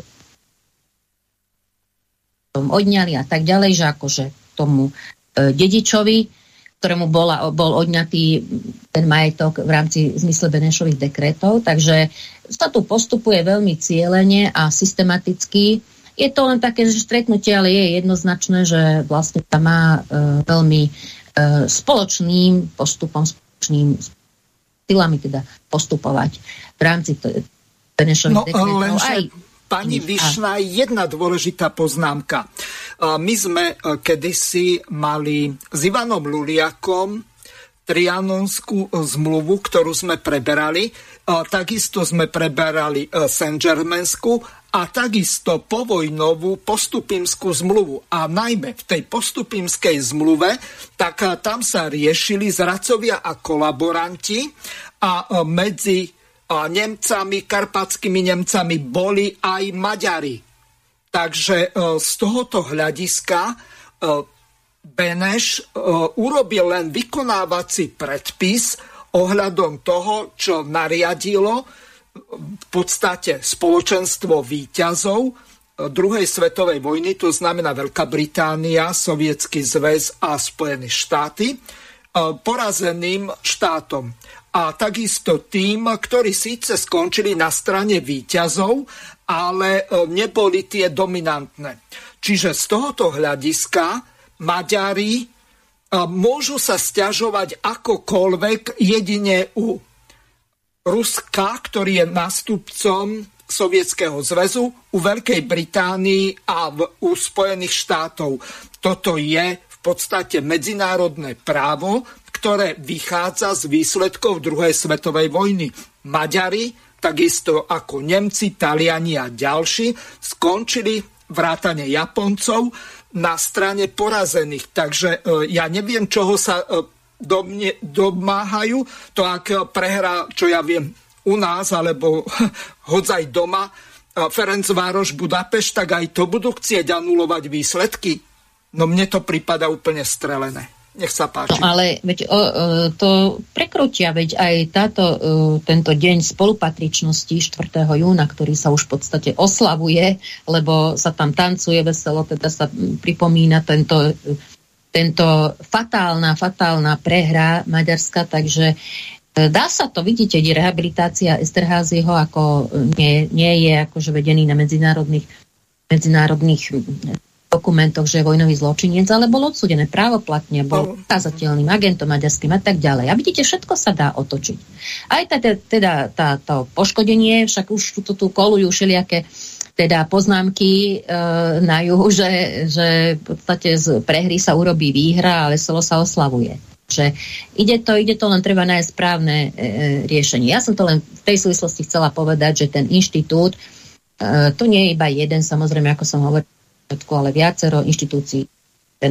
odňali a tak ďalej, že akože tomu dedičovi, ktorému bol odňatý ten majetok v rámci zmysle Benešových dekrétov. Takže sa tu postupuje veľmi cielene a systematicky. Je to len také stretnutie, ale je jednoznačné, že vlastne sa má veľmi spoločným postupom, spoločným silami teda postupovať v rámci Benešových dekrétov. Pani Višna, jedna dôležitá poznámka. My sme kedysi mali s Ivanom Luliakom Trianonskú zmluvu, ktorú sme preberali. Takisto sme preberali Saint-Germainskú a takisto povojnovú Postupimskú zmluvu. A najmä v tej Postupimskej zmluve, tak tam sa riešili zradcovia a kolaboranti a medzi Nemcami, karpatskými Nemcami boli aj Maďari. Takže z tohoto hľadiska Beneš urobil len vykonávací predpis ohľadom toho, čo nariadilo v podstate spoločenstvo víťazov druhej svetovej vojny, to znamená Veľká Británia, Sovietsky zväz a Spojené štáty, porazeným štátom. A takisto tým, ktorí síce skončili na strane víťazov, ale neboli tie dominantné. Čiže z tohoto hľadiska Maďari môžu sa sťažovať akokoľvek, jedine u Ruska, ktorý je nástupcom Sovietskeho zväzu, u Veľkej Británii a u Spojených štátov. Toto je v podstate medzinárodné právo, ktoré vychádza z výsledkov druhej svetovej vojny. Maďari, takisto ako Nemci, Taliani a ďalší, skončili vrátane Japoncov na strane porazených. Takže ja neviem, čoho sa domáhajú. To ak prehrá, čo ja viem, u nás, alebo hodzaj doma Ferencvároš Budapešť, tak aj to budú chcieť anulovať výsledky. No mne to prípada úplne strelené. Nech sa páči. No ale veď to prekrútia, veď aj tento deň spolupatričnosti 4. júna, ktorý sa už v podstate oslavuje, lebo sa tam tancuje veselo, teda sa pripomína tento fatálna prehra Maďarska, takže dá sa to, vidíte, rehabilitácia Esterházieho ako nie je akože vedený na medzinárodných dokumentoch, že je vojnový zločinec, ale bol odsúdený právoplatne, bol ukázateľným agentom maďarským a tak ďalej. A vidíte, všetko sa dá otočiť. Aj to poškodenie, však už tu kolujú všelijaké teda poznámky na juhu, že v podstate z prehry sa urobí výhra a veselo sa oslavuje. Že ide to, len treba nájsť správne riešenie. Ja som to len v tej súvislosti chcela povedať, že ten inštitút, to nie je iba jeden, samozrejme, ako som hovorila, ale viacero inštitúcií. Ten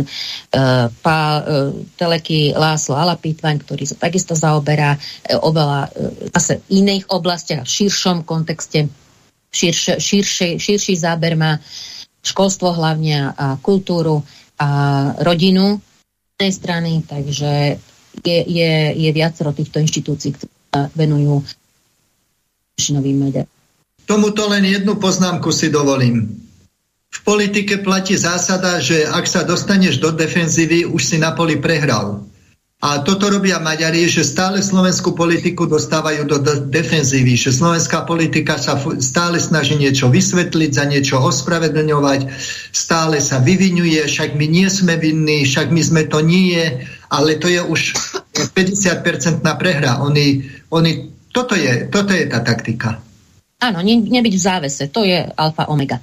Teleky László Alapítvány, ktorý sa takisto zaoberá oveľa zase iných oblastiach, v širšom kontexte, širší záber má školstvo hlavne a kultúru a rodinu z tej strany, takže je viacero týchto inštitúcií, ktoré sa venujú novým médiám. Tomuto len jednu poznámku si dovolím. V politike platí zásada, že ak sa dostaneš do defenzívy, už si na poli prehral. A toto robia Maďari, že stále slovenskú politiku dostávajú do defenzívy, že slovenská politika sa stále snaží niečo vysvetliť, za niečo ospravedlňovať, stále sa vyvinuje, však my nie sme vinní, však my sme to nie, ale to je už 50% prehra. Toto je tá taktika. Áno, nebyť v závese, to je alfa omega.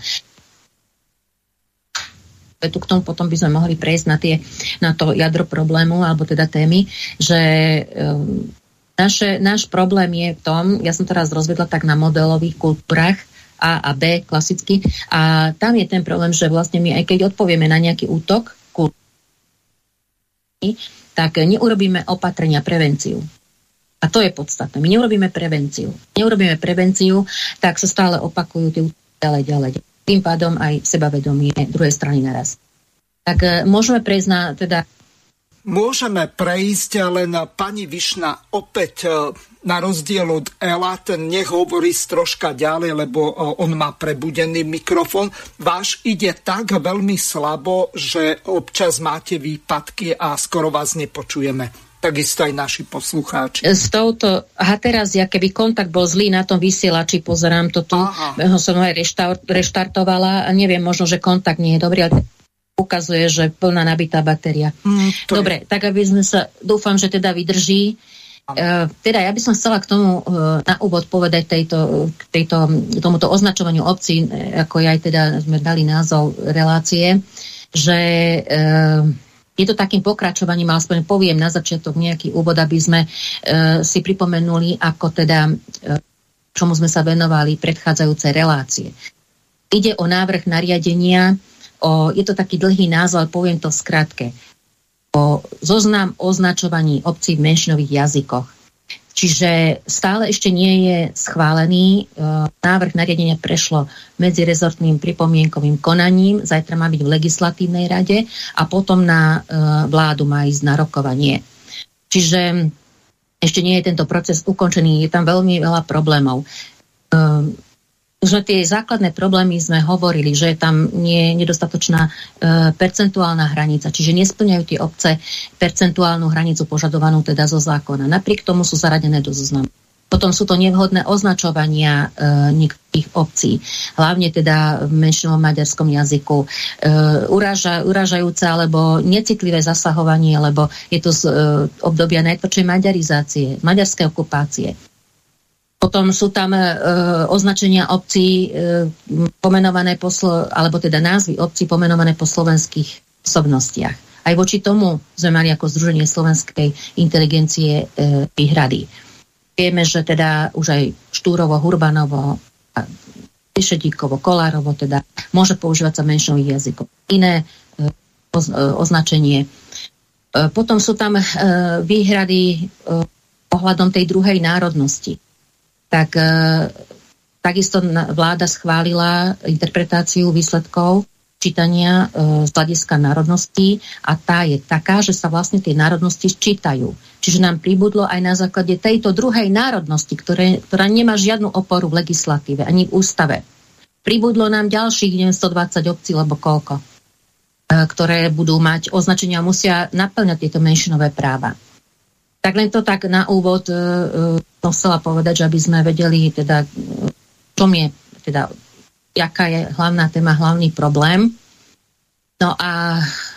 Tu k tomu potom by sme mohli prejsť na to jadro problému, alebo teda témy, že náš problém je v tom, ja som teraz rozvedla tak na modelových kultúrach A a B klasicky, a tam je ten problém, že vlastne my aj keď odpovieme na nejaký útok, tak neurobíme opatrenia, prevenciu. A to je podstatné. My neurobíme prevenciu. Tak sa stále opakujú tie útoky ďalej. Tým pádom aj sebavedomie druhej strany naraz. Tak môžeme prejsť na teda... Môžeme prejsť, len pani Višna opäť na rozdiel od Ela, ten nech hovorí troška ďalej, lebo on má prebudený mikrofón. Váš ide tak veľmi slabo, že občas máte výpadky a skoro vás nepočujeme. Takisto aj naši poslucháči. Teraz, keby kontakt bol zlý na tom vysielači, pozerám to tu, som aj reštartovala a neviem, možno, že kontakt nie je dobrý, ale ukazuje, že plná nabitá batéria. Dobre, tak aby sme sa, dúfam, že teda vydrží. Teda ja by som chcela k tomu na úvod povedať tomuto označovaniu obcí, ako aj teda sme dali názov relácie, že je to takým pokračovaním, ale aspoň poviem na začiatok nejaký úvod, aby sme si pripomenuli, ako teda, čomu sme sa venovali predchádzajúce relácie. Ide o návrh nariadenia, je to taký dlhý názov, ale poviem to v skratke. O zoznam označovaní obcí v menšinových jazykoch. Čiže stále ešte nie je schválený. Návrh nariadenia prešlo medzirezortným pripomienkovým konaním. Zajtra má byť v legislatívnej rade a potom na vládu má ísť na rokovanie. Čiže ešte nie je tento proces ukončený. Je tam veľmi veľa problémov. Už na tie základné problémy sme hovorili, že tam nie je nedostatočná percentuálna hranica, čiže nesplňajú tie obce percentuálnu hranicu požadovanú teda zo zákona. Napriek tomu sú zaradené do zoznamu. Potom sú to nevhodné označovania niektorých obcí, hlavne teda v menšinovom maďarskom jazyku. Uražajúce alebo necitlivé zasahovanie, lebo je to z obdobia najtvrdšej maďarizácie, maďarskej okupácie. Potom sú tam označenia obcí pomenované alebo teda názvy obcí pomenované po slovenských osobnostiach. Aj voči tomu sme mali ako Združenie slovenskej inteligencie výhrady. Vieme, že teda už aj Štúrovo, Hurbanovo, Šedíkovo, Kolárovo teda môže používať sa menšinových jazykov. Iné označenie. Potom sú tam výhrady ohľadom tej druhej národnosti. Tak takisto vláda schválila interpretáciu výsledkov čítania z hľadiska národností a tá je taká, že sa vlastne tie národnosti čítajú. Čiže nám pribudlo aj na základe tejto druhej národnosti, ktorá nemá žiadnu oporu v legislatíve ani v ústave. Pribudlo nám ďalších 120 obcí, lebo koľko, ktoré budú mať označenia a musia naplňať tieto menšinové práva. Tak len to tak na úvod som chcela povedať, že aby sme vedeli teda, čom je teda jaká je hlavná téma, hlavný problém. No a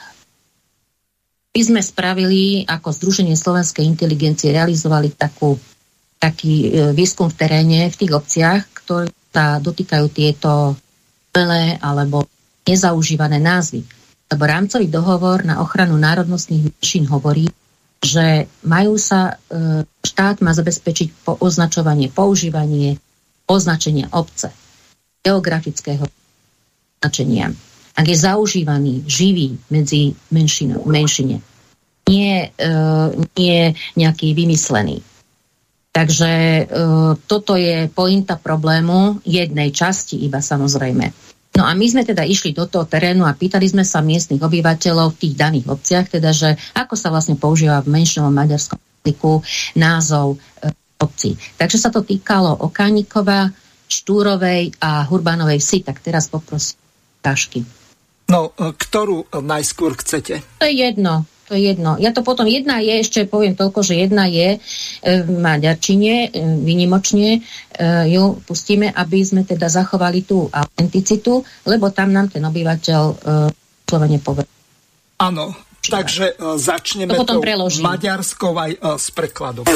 my sme spravili, ako Združenie slovenskej inteligencie, realizovali taký výskum v teréne, v tých obciach, ktoré sa dotýkajú tieto malé alebo nezaužívané názvy. Lebo rámcový dohovor na ochranu národnostných menšín hovorí, že štát má zabezpečiť označovanie, používanie, označenia obce, geografického značenia. Ak je zaužívaný, živý medzi menšine. Nie nejaký vymyslený. Takže toto je pointa problému jednej časti iba samozrejme. No a my sme teda išli do toho terénu a pýtali sme sa miestnych obyvateľov v tých daných obciach, teda, že ako sa vlastne používa v menšinovom maďarskom jazyku názov obcí. Takže sa to týkalo Okánikova, Štúrovej a Hurbanovej vsi, tak teraz poprosím Tašky. No, ktorú najskôr chcete? To je jedno. Ja to potom, jedna je, ešte poviem toľko, že jedna je v maďarčine, výnimočne ju pustíme, aby sme teda zachovali tú autenticitu, lebo tam nám ten obyvateľ slovene povie. Áno, takže začneme to maďarskou aj s prekladom.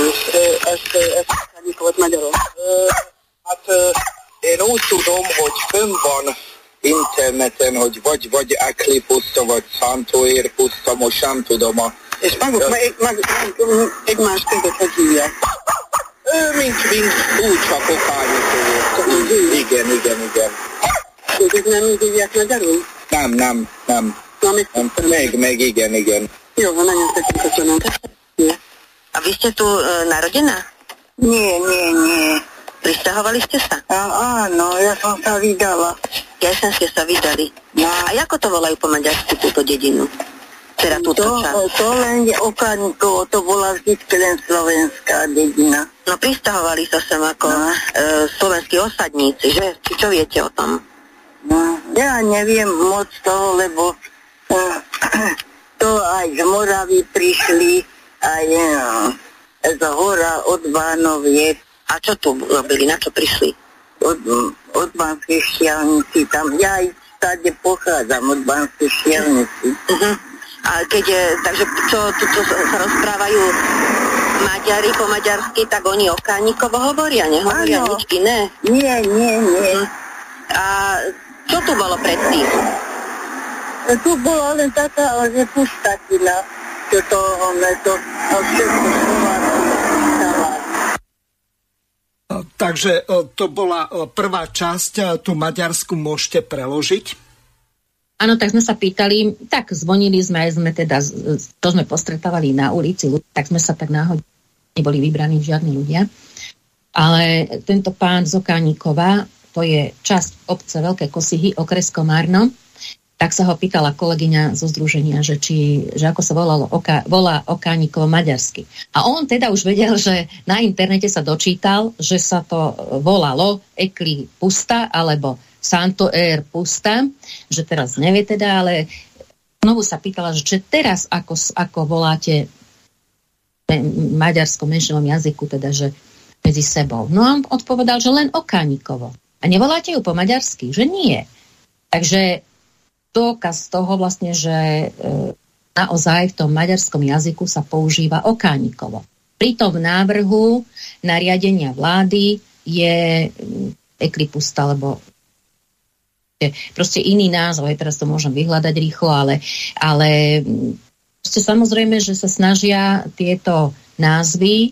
Hát én úgy tudom, hogy fönn van interneten, hogy vagy Ekli puszta, vagy Santoér puszta, most nem tudom a... És maguk egymás között hogy hívják? Mint úgy csak Okánikó. Igen. Ők nem így hívják magyarul? Nem. Meg, igen. Jó, nagyon szépen köszönöm. A vy ste tu narodená? Nie. Pristahovali ste sa? Áno, ja som sa vydala. Jasne ste sa vydali. No. A ako to volajú po maďarsku túto dedinu? Teda túto časť? To len je Okáníkovo, to bola vždycky len slovenská dedina. No pristahovali sa sem ako slovenskí osadníci, že? Či čo viete o tom? No, ja neviem moc toho, lebo to aj z Moravy prišli, aj z hora od Bánoviec. A čo tu robili? Na čo prišli? Od Banskej Štiavnici. Tam ja aj stáde pochádzam od Banskej Štiavnici. A takže čo sa rozprávajú Maďari po maďarsky, tak oni Okánikovo hovoria, nehovoria nič iné? Nie. A čo tu bolo predtým? Tu bola len taká, že pustatina. Čo to všetko Slováci. Takže to bola prvá časť, tú maďarsku môžete preložiť? Áno, tak sme sa pýtali, tak zvonili sme, aj sme teda, to sme postretávali na ulici, tak sme sa tak náhodne, neboli vybraní žiadni ľudia. Ale tento pán z Okánikova, to je časť obce Veľké Kosihy, okres Komárno, tak sa ho pýtala kolegyňa zo združenia, že ako sa volá Okánikovo maďarsky. A on teda už vedel, že na internete sa dočítal, že sa to volalo Ekli pusta alebo Santoér pusta, že teraz nevie teda, ale znovu sa pýtala, že teraz ako voláte v maďarskom menšinovom jazyku, teda, že medzi sebou. No a on odpovedal, že len Okáňikovo. A nevoláte ju po maďarsky, že nie. Takže dôkaz toho vlastne, že naozaj v tom maďarskom jazyku sa používa Okáňikovo. Pri tom návrhu nariadenia vlády je eklipusta, lebo proste iný názov, teraz to môžem vyhľadať rýchlo, ale proste samozrejme, že sa snažia tieto názvy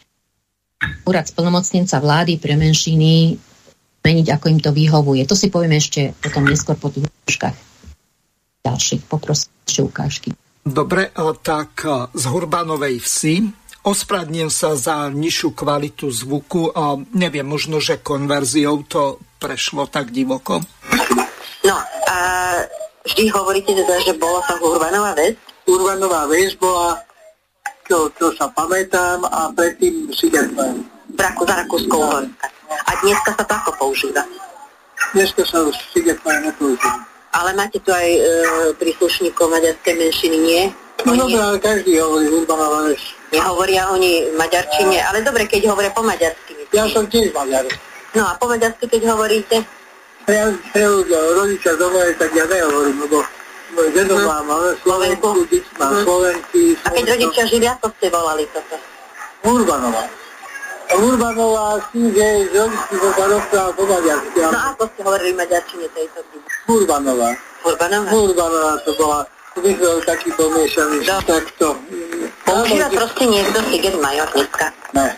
úrad splnomocnenca vlády pre menšiny meniť, ako im to vyhovuje. To si povieme ešte potom neskôr po tých ukážkach ďalších. Poprosím ešte ukážky. Dobre, tak z Hurbanovej Vsi. Ospravedlňujem sa za nižšiu kvalitu zvuku. Neviem, možno, že konverziou to prešlo tak divoko. No, a vždy hovoríte teda, že bola sa Hurbanová Ves? Hurbanová Ves bola, čo sa pamätám, a predtým Sigetmajer. Za Rakúsko-Uhorska. A dneska sa to ako používa? Dneska sa už Sigetmajer nepoužíva. Ale máte tu aj príslušníkov maďarskej menšiny, nie? No dobre, ale každý hovorí Hurbanová Ves. Nehovoria oni maďarčine, ale dobre, keď hovoria po maďarsky. Ja som tiež maďar. No a po maďarsky, keď hovoríte? Ja rodičia doma, tak ja nehovorím, lebo môj dedo mám Slovenku, dic má Slovenky. A keď rodičia žili, ako ste volali toto? Hurbanová. Hurbanová s tým, že rodičky sa rozprával po maďarsky. No ako ste hovorili maďarčine tejto dic? Hurbanová. Hurbanová? Hurbanová to bola. Vyzval taký pomiešaný. Takto. Používa proste niekto Sigetmajer dneska? Ne.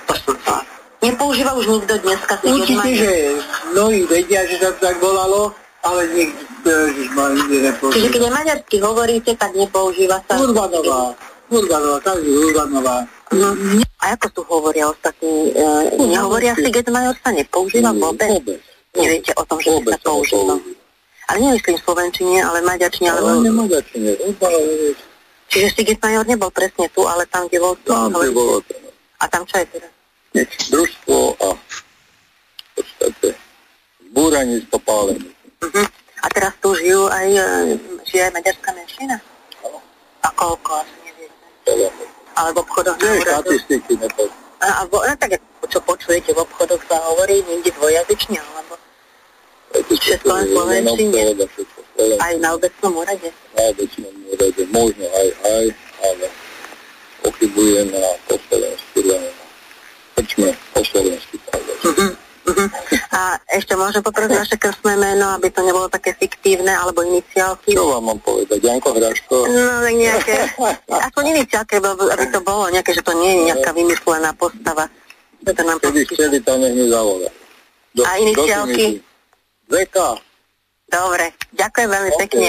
Nepoužíva už nikto dneska Sigetmajer? Určite, že mnohí vedia, že sa to tak volalo, ale nikto ma nikdy nepoužíva. Čiže keď aj maďarsky hovoríte, tak nepoužíva sa... Hurbanová, každý Hurbanová. A ako tu hovoria ostatní? Nehovoria Sigetmajer sa nepoužíva vôbec? Neviete o tom, že sa používa? Ale nemyslím slovenčine, ale maďarčine. Ale nemaďarčine. Čiže Sigetmajer nebol presne tu, ale tam, kde bol... Tam, kde bolo to. A tam čo je teda? Družstvo a v podstate zbúranie, spopálenie. A teraz tu žije aj maďarská menšina? A koľko? Asi neviete. Ale v obchodoch nehovorí. Štatistiky nepoznám. No tak, čo počujete, v obchodoch sa hovorí niekde dvojazyčne, alebo... Všetko len slovenčine. Aj na obecnom úrade? Na obecnom úrade. Možno aj, ale pochybujem na po slovensky, len počme po slovensky. A ešte môžem poprosiť vaše krstné meno, aby to nebolo také fiktívne, alebo iniciálky? Čo vám mám povedať? Janko Hraško? No, tak nejaké, aspoň iniciálky, aby to bolo nejaké, že to nie je nejaká vymyslená postava. Kedy chceli, tam nech mi zavolá. A iniciálky? VK. Dobre, ďakujem veľmi pekne.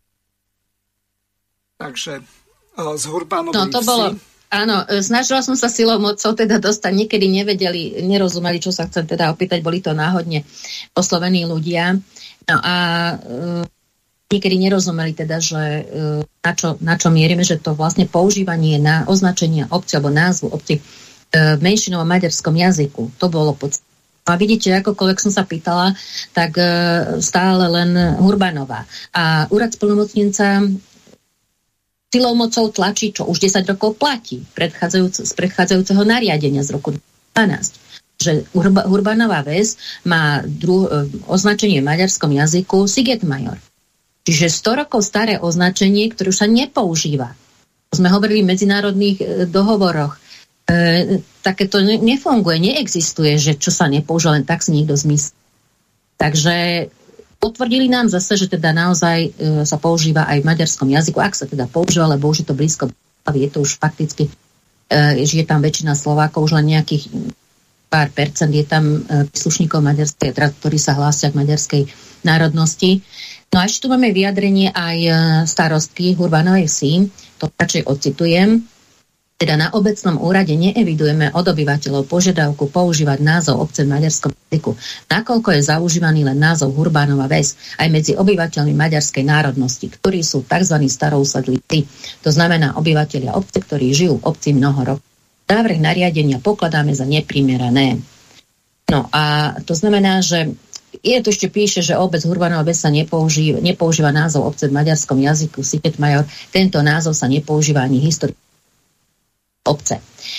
Takže z Hurbanovej No to bolo, áno, snažila som sa silou mocou teda dostať, niekedy nerozumeli, čo sa chcem teda opýtať, boli to náhodne oslovení ľudia. No a niekedy nerozumeli teda, že na čo mierime, že to vlastne používanie na označenie obci alebo názvu obci v menšinovom maďarskom jazyku, to bolo podstatné. A vidíte, akokoľvek som sa pýtala, tak stále len Hurbanová. A úrad splnomocnenca silou mocou tlačí, čo už 10 rokov platí z predchádzajúceho nariadenia z roku 2012, že Hurbanová Ves má označenie v maďarskom jazyku Sigetmajer. Čiže 100 rokov staré označenie, ktoré už sa nepoužíva. Sme hovorili v medzinárodných dohovoroch. Takéto nefunguje, neexistuje, že čo sa nepoužíva, len tak si niekto zmyslí. Takže potvrdili nám zase, že teda naozaj sa používa aj v maďarskom jazyku, ak sa teda používa, lebo už je to blízko, je to už fakticky, žije tam väčšina Slovákov, už len nejakých pár percent je tam príslušníkov maďarskej, ktorí sa hlásia k maďarskej národnosti. No a ešte tu máme vyjadrenie aj starostky Hurbanovej Vsi, to radšej ocitujem. Teda na obecnom úrade neevidujeme od obyvateľov požiadavku používať názov obce v maďarskom jazyku, nakoľko je zaužívaný len názov Hurbanova Ves aj medzi obyvateľmi maďarskej národnosti, ktorí sú tzv. Starousadlíci, to znamená obyvateľia obce, ktorí žijú v obci mnoho rokov. Návrh nariadenia pokladáme za neprimerané. No a to znamená, že to ešte píše, že obec Hurbanova Ves sa nepoužíva názov obce v maďarskom jazyku Sigetmajer. Tento názov sa nepoužíva ani historicky obce.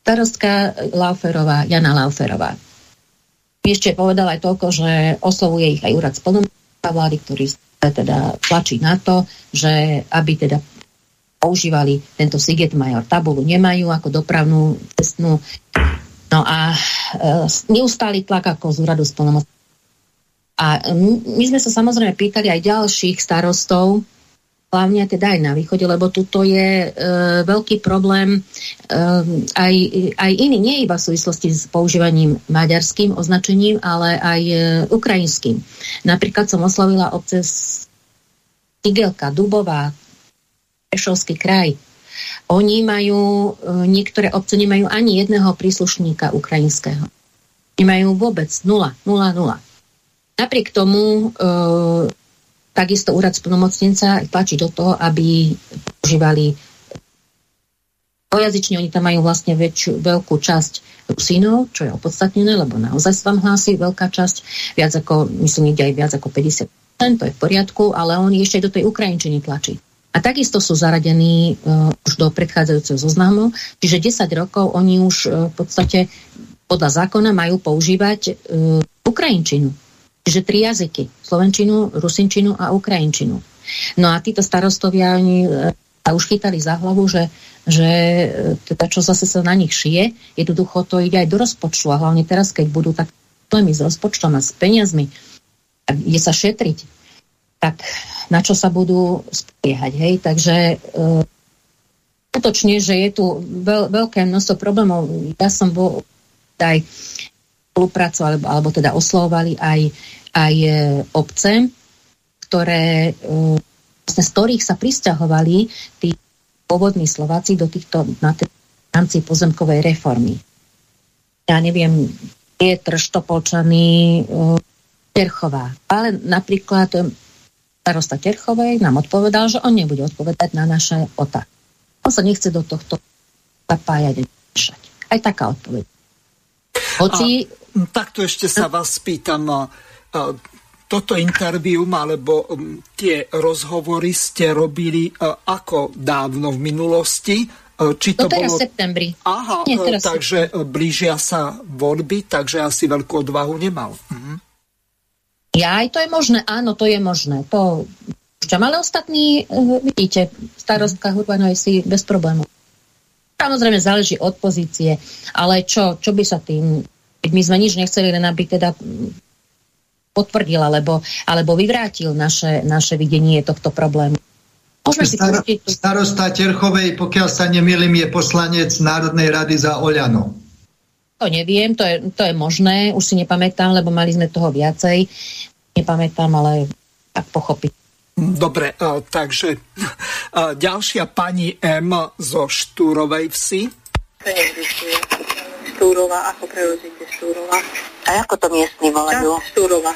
starostka Lauferová, Jana Lauferová. Ešte povedala aj toľko, že oslovuje ich aj úrad splnomocnenca vlády, ktorý teda tlačí na to, že aby teda používali tento Sigetmajor. Tabulu nemajú ako dopravnú cestnú. No a neustály tlak ako z úradu splnomocnenca. A my sme sa samozrejme pýtali aj ďalších starostov, hlavne teda aj na východe, lebo tuto je veľký problém aj iný, nie iba v súvislosti s používaním maďarským označením, ale aj ukrajinským. Napríklad som oslovila obce Tigelka, Dubová, Prešovský kraj. Oni majú, niektoré obce nemajú ani jedného príslušníka ukrajinského. Nemajú vôbec 0. Napriek tomu takisto úrad splnomocnenca tlačí do toho, aby používali dvojazyčne. Oni tam majú vlastne veľkú časť Rusínov, čo je opodstatnené, lebo naozaj sa tam hlási veľká časť, viac ako, myslím, ide aj viac ako 50%, to je v poriadku, ale oni ešte do tej ukrajinčiny tlačí. A takisto sú zaradení už do predchádzajúceho zoznamu, čiže 10 rokov oni už v podstate podľa zákona majú používať ukrajinčinu. Čiže 3 jazyky. Slovenčinu, rusinčinu a ukrajinčinu. No a títo starostovia oni už chytali za hlavu, že teda čo zase sa na nich šije, jednoducho to ide aj do rozpočtu. A hlavne teraz, keď budú tak problémy s rozpočtom a s peniazmi, kde sa šetriť, tak na čo sa budú spoliehať. Hej? Takže skutočne, že je tu veľké množstvo problémov. Ja som bol aj spolupracovali, alebo teda oslovovali aj obce, ktoré vlastne z ktorých sa prisťahovali tí pôvodní Slováci do týchto v rámci pozemkovej reformy. Ja neviem, Pietr, Štopolčany, Terchová. Ale napríklad starosta Terchovej nám odpovedal, že on nebude odpovedať na naše otázky. On sa nechce do tohto zapájať. Aj taká odpoveď. Takto ešte sa vás spýtam, toto intervium alebo tie rozhovory ste robili ako dávno v minulosti? Či to teraz bolo... v septembri. Aha, takže blížia sa voľby, takže asi veľkú odvahu nemal. Ja, aj to je možné, áno, to je možné. To ale ostatní, vidíte, starostka Hurbanovej si bez problémov. Samozrejme záleží od pozície, ale čo by sa tým... My sme nič nechceli, len aby teda potvrdil alebo vyvrátil naše videnie tohto problému. Môžeme si Starosta Terchovej, pokiaľ sa nemýlim, je poslanec Národnej rady za Oľano. To neviem, to je možné, už si nepamätám, lebo mali sme toho viacej. Nepamätám, ale tak pochopiť. Dobre, takže ďalšia pani M zo Štúrovej Vsi. To neexistuje. Štúrova, ako preložíte Štúrova? A ako to miestni volajú? Štúrova.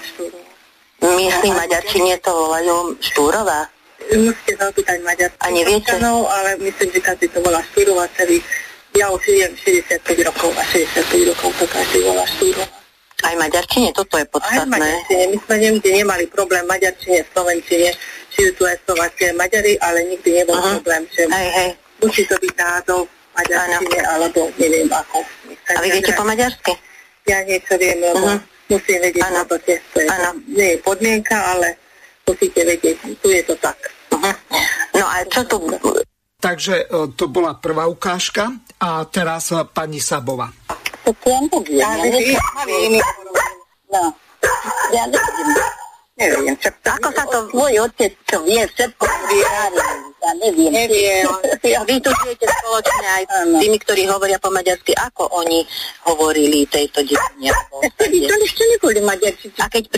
Miestni Maďarčine to volajú Štúrova? Musíte sa opýtať Maďarčine. A neviete? No, ale myslím, že každý to volá Štúrova celý. Ja už žijem 65 rokov a 65 rokov to každý volá Štúrova. Aj v Maďarčine? Toto je podstatné. Aj v Maďarčine. My sme nikdy nemali problém v Maďarčine, v Slovenčine, či tu aj Slováci Maďari, ale nikdy nebol problém, že musí to byť názov maďarčine, alebo neviem ako. A vy viete po maďarsky? Ja niečo viem, lebo musím vedieť na to testo. Nie je podmienka, ale musíte vedieť. Tu je to tak. No a čo tu... Takže to bola prvá ukážka a teraz pani Sabová. To ja neviem. No, ja neviem. Ako sa to môj otec, čo vie, všetko vie, ja neviem. Vy tu žijete spoločne aj s tými, ktorí hovoria po maďarsky. Ako oni hovorili tejto dedine? To ešte neboli maďarčici. A keď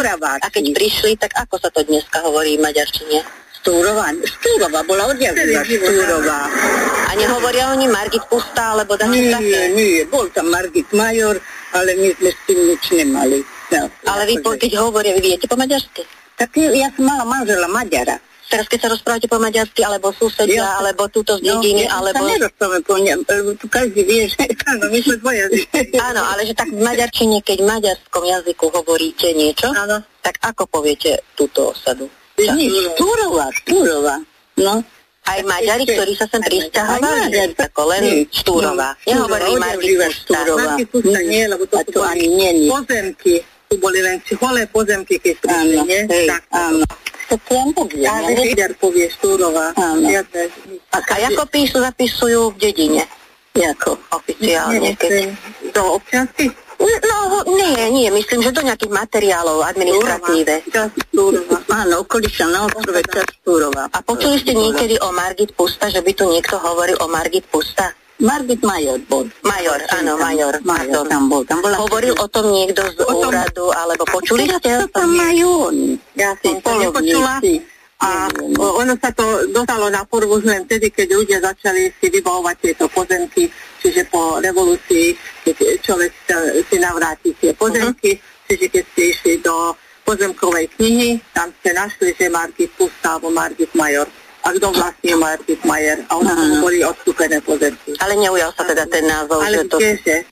prišli, tak ako sa to dneska hovorí v maďarčine? Štúrova, bola odjavila Štúrova. A nehovoria oni Margit Pustá, alebo také? Nie, bol tam Margit Major, ale my sme s tým nič nemali. No, ale vy, keď hovoria, vy viete po maďarsky? Tak ja som mala manžela Maďara. Teraz, keď sa rozprávate po maďarsky, alebo susedia, alebo túto z dediny, alebo... No, ja sa nerozprávame po tu každý vie, že áno, my sme dvojazyční. Áno, ale že tak v maďarčine, keď v maďarskom jazyku hovoríte niečo, tak ako poviete túto osadu? Štúrova. No. A aj Maďari, ktorí sa sem prisťahovali, ako len Štúrová. Nehovorili Margit Pusta. Margit Pusta nie, lebo to sú boli pozemky. Tu boli len holé pozemky, keď prišli, nie? Tak, áno. To len povie. Každý Maďar povie Štúrová. A ako zapisujú v dedine? Jako oficiálne? Do občianskych? No, nie, myslím, že do nejakých materiálov administratíve. Áno, okoličná na ostrove Štúrová. A počuli ste niekedy o Margit Pusta, že by tu niekto hovoril o Margit Pusta? Margit Major bol. Major Tam bol. Hovoril o tom niekto z úradu, alebo počuli ste? To tam majú oni. Ja som to nepočula. A ono sa to dostalo na povrch len vtedy, keď ľudia začali si vybavovať tieto pozemky, čiže po revolúcii, keď človek si navráti tie pozemky, čiže keď ste išli do pozemkovej knihy, tam ste našli, že Margit Pusta alebo Margit Major. A kto vlastne Margit Major? A ono boli odstúpené pozemky. Ale neujal sa teda ten názov. Ale tiež.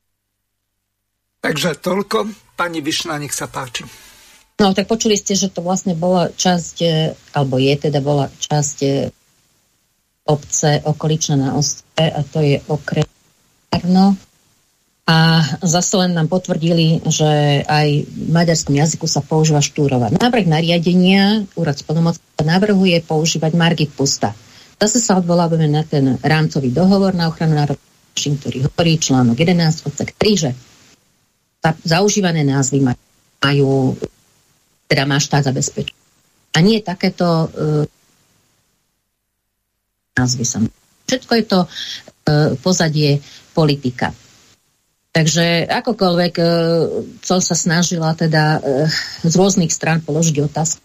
Takže toľko. Pani Višná, nech sa páči. No, tak počuli ste, že to vlastne bola časť, alebo bola časť obce okoličná na Ostrove, a to je okrem Arno. A zase len nám potvrdili, že aj v maďarskom jazyku sa používa Štúrová. Návrh nariadenia úrad splnomocnenca navrhuje používať Margit Pusta. Zase sa odvolávame na ten rámcový dohovor na ochranu národných menšín, ktorý hovorí článok 11 odsek 3, že zaužívané názvy majú teda má štát zabezpečiť. A nie takéto názvy sa. Všetko je to pozadie politika. Takže akokoľvek som sa snažila teda z rôznych strán položiť otázku.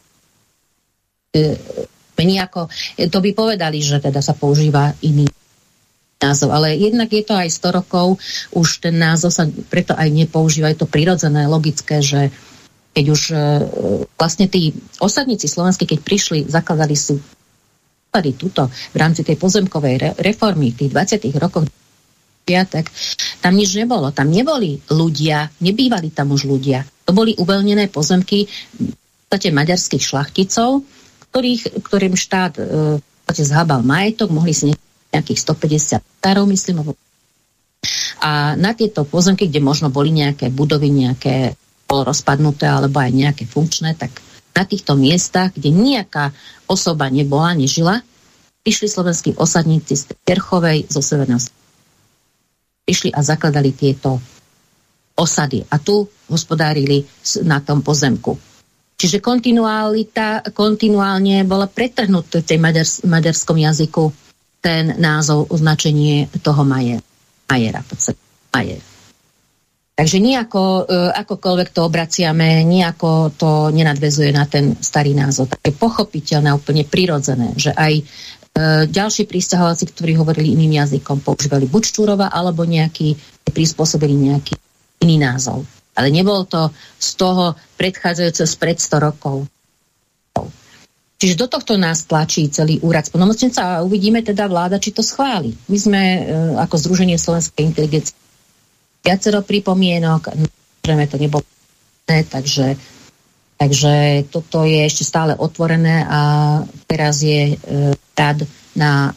Nejako, to by povedali, že teda sa používa iný názov, ale jednak je to aj 100 rokov, už ten názov sa preto aj nepoužíva, je to prirodzené, logické, že keď už vlastne tí osadníci slovenskí, keď prišli, zakladali si túto v rámci tej pozemkovej reformy v tých 20. rokoch piatek, tam nič nebolo. Tam neboli ľudia, nebývali tam už ľudia. To boli uvoľnené pozemky v podstate maďarských šlachticov, ktorým štát zhábal majetok, mohli si nejakých 150 hektárov, myslím. A na tieto pozemky, kde možno boli nejaké budovy, nejaké rozpadnuté alebo aj nejaké funkčné, tak na týchto miestach, kde nejaká osoba nebola, nežila, išli slovenskí osadníci z Terchovej, zo Severného išli a zakladali tieto osady a tu hospodárili na tom pozemku. Čiže kontinuálne bola pretrhnutá v tej maďarskom jazyku ten názov, označenie toho Majera, v podstate Majer. Takže akokoľvek to obraciame, nejako to nenadväzuje na ten starý názov. Tak je pochopiteľné, úplne prirodzené, že aj ďalší prisťahovalci, ktorí hovorili iným jazykom, používali buď Štúrová, alebo prispôsobili nejaký iný názov. Ale nebol to z toho predchádzajúceho spred 100 rokov. Čiže do tohto nás tlačí celý úrad splnomocnenca a uvidíme teda vláda, či to schváli. My sme ako Združenie slovenskej inteligencie viacero pripomienok, to nebolo, takže toto je ešte stále otvorené a teraz je rad na...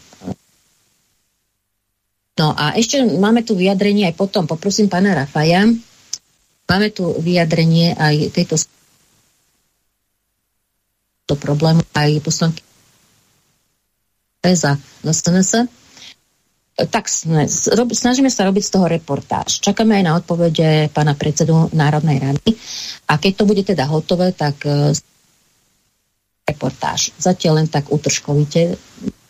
No a ešte máme tu vyjadrenie aj potom, poprosím pána Rafaja, máme tu vyjadrenie aj tejto problému, aj poslanky za SNS. Tak snažíme sa robiť z toho reportáž. Čakáme aj na odpovede pána predsedu Národnej rady a keď to bude teda hotové, tak reportáž. Zatiaľ len tak útržkovite.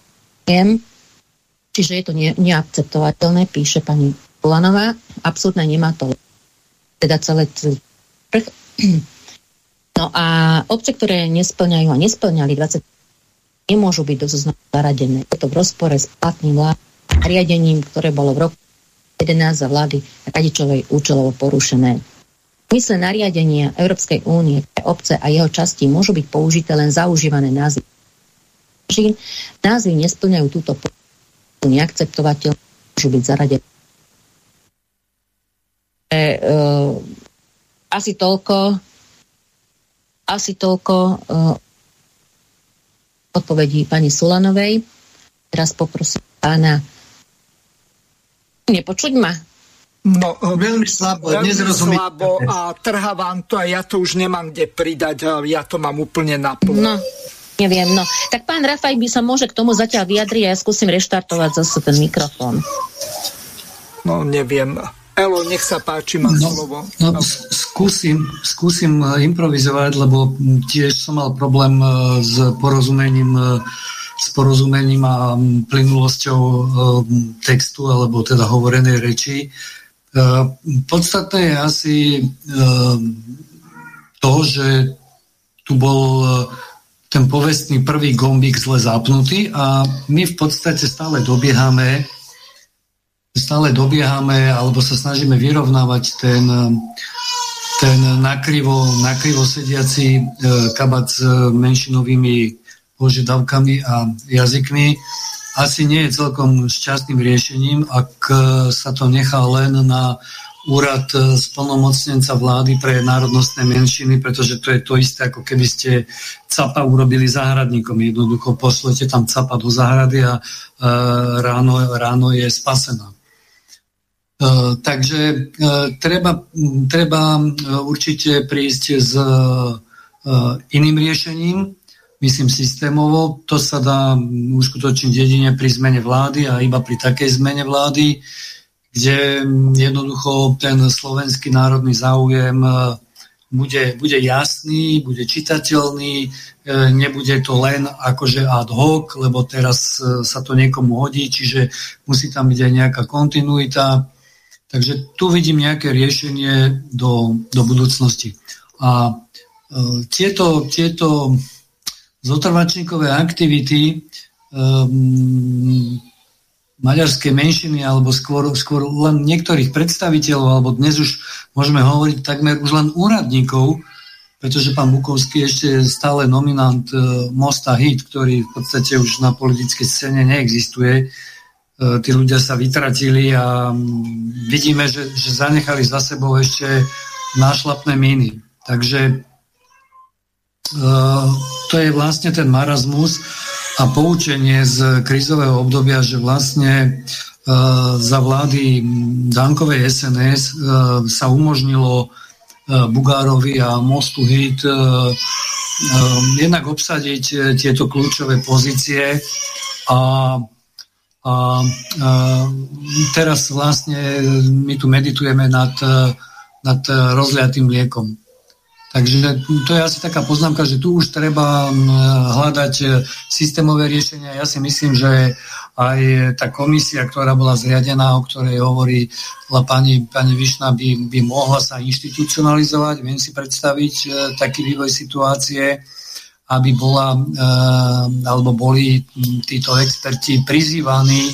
Čiže je to neakceptovateľné, píše pani Pulanová. Absurdné, nemá to teda celý trh. No a obce, ktoré nesplňajú a nesplňali 20, nemôžu byť do zoznamu zaradené. Je to v rozpore s platným riadením, ktoré bolo v roku 11 za vlády Radičovej účelovo porušené. V mysle nariadenia Európskej únie pre obce a jeho časti môžu byť použité len zaužívané názvy. Názvy nesplňajú túto neakceptovateľ, môžu byť zaradené. Asi toľko odpovedí pani Sulanovej. teraz poprosím pána. Nepočuť ma? No, veľmi slabo, slabo a trhá vám to a ja to už nemám kde pridať, ja to mám úplne naplno. No, neviem, no. Tak pán Rafaj by sa môže k tomu zatiaľ vyjadriť a ja skúsim reštartovať zase ten mikrofón. No, neviem. Elo, nech sa páči, mám slovo. No, skúsim improvizovať, lebo tiež som mal problém s porozumením a plynulosťou textu, alebo teda hovorenej reči. Podstatné je asi to, že tu bol ten povestný prvý gombík zle zapnutý a my v podstate stále dobiehame alebo sa snažíme vyrovnávať ten nakrivo sediaci kabát s menšinovými požiadavkami a jazykmi. Asi nie je celkom šťastným riešením, ak sa to nechá len na úrad splnomocnenca vlády pre národnostné menšiny, pretože to je to isté, ako keby ste capa urobili záhradníkom. Jednoducho pošlete tam capa do záhrady a ráno je spasená. Takže treba určite prísť s iným riešením, myslím systémovo. To sa dá uskutočniť jedine pri zmene vlády a iba pri takej zmene vlády, kde jednoducho ten slovenský národný záujem bude jasný, bude čitateľný, nebude to len akože ad hoc, lebo teraz sa to niekomu hodí, čiže musí tam byť aj nejaká kontinuita. Takže tu vidím nejaké riešenie do budúcnosti. A tieto zotrvačníkové aktivity maďarskej menšiny, alebo skôr len niektorých predstaviteľov, alebo dnes už môžeme hovoriť takmer už len úradníkov, pretože pán Bukovský ešte stále nominant Mosta Hit, ktorý v podstate už na politickej scéne neexistuje. Tí ľudia sa vytratili a vidíme, že zanechali za sebou ešte nášlapné míny. Takže to je vlastne ten marazmus a poučenie z krízového obdobia, že vlastne za vlády Dankovej SNS sa umožnilo Bugárovi a Mostu Hit jednak obsadiť tieto kľúčové pozície a teraz vlastne my tu meditujeme nad rozliatým mliekom. Takže to je asi taká poznámka, že tu už treba hľadať systémové riešenia. Ja si myslím, že aj tá komisia, ktorá bola zriadená, o ktorej hovorí pani Višna, by mohla sa inštitucionalizovať. Viem si predstaviť taký vývoj situácie, aby boli títo experti prizývaní,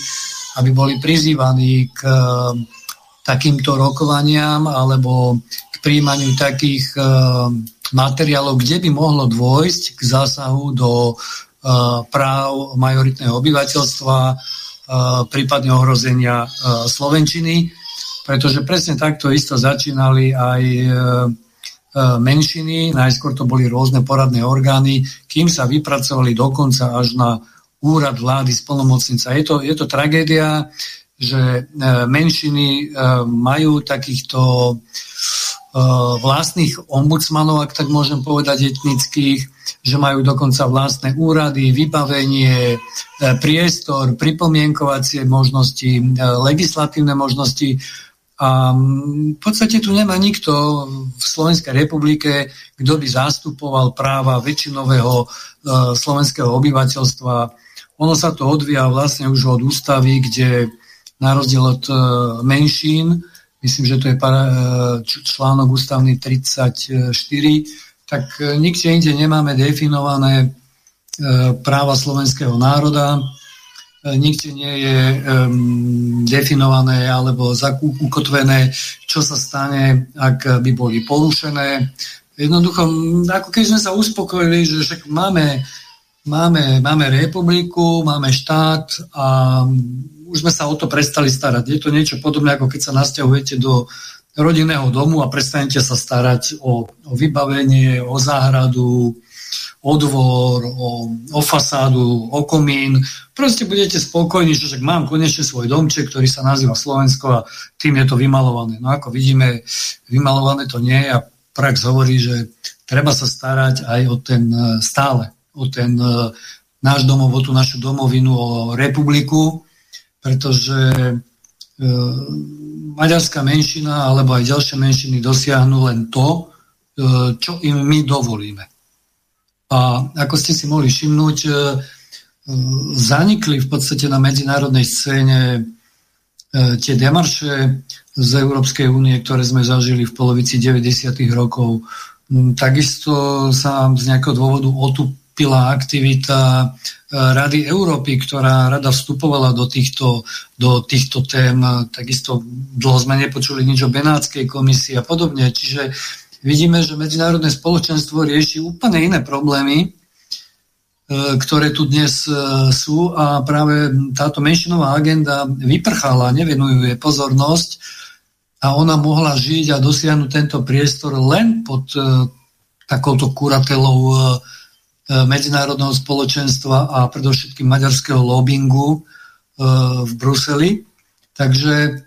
k takýmto rokovaniam alebo k prijímaniu takých materiálov, kde by mohlo dôjsť k zásahu do práv majoritného obyvateľstva, prípadne ohrozenia slovenčiny, pretože presne takto isto začínali aj menšiny, najskôr to boli rôzne poradné orgány, kým sa vypracovali dokonca až na úrad vlády splnomocnica. Je to tragédia, že menšiny majú takýchto vlastných ombudsmanov, ak tak môžem povedať, etnických, že majú dokonca vlastné úrady, vybavenie, priestor, pripomienkovacie možnosti, legislatívne možnosti. A v podstate tu nemá nikto v Slovenskej republike, kto by zastupoval práva väčšinového slovenského obyvateľstva. Ono sa to odvíja vlastne už od ústavy, kde na rozdiel od menšín, myslím, že to je článok ústavný 34, tak nikde inde nemáme definované práva slovenského národa, nikde nie je definované alebo ukotvené, čo sa stane, ak by boli porušené. Jednoducho, ako keď sme sa uspokojili, že však máme republiku, máme štát a už sme sa o to prestali starať. Je to niečo podobné, ako keď sa nasťahujete do rodinného domu a prestanete sa starať o vybavenie, o záhradu, o dvor, o fasádu, o komín. Proste budete spokojní, že však mám konečne svoj domček, ktorý sa nazýva Slovensko a tým je to vymalované. No ako vidíme, vymalované to nie je a prax hovorí, že treba sa starať aj o ten náš domov, o tú našu domovinu, o republiku, pretože maďarská menšina alebo aj ďalšie menšiny dosiahnu len to, čo im my dovolíme. A ako ste si mohli všimnúť, zanikli v podstate na medzinárodnej scéne tie demarše z Európskej únie, ktoré sme zažili v polovici 90. rokov. Takisto sa z nejakého dôvodu otupila aktivita Rady Európy, ktorá rada vstupovala do týchto tém. Takisto dlho sme nepočuli nič o Benátskej komisii a podobne. Čiže vidíme, že medzinárodné spoločenstvo rieši úplne iné problémy, ktoré tu dnes sú a práve táto menšinová agenda vyprchala, nevenujú jej pozornosť a ona mohla žiť a dosiahnuť tento priestor len pod takouto kuratelou medzinárodného spoločenstva a predovšetkým maďarského lobbingu v Bruseli. Takže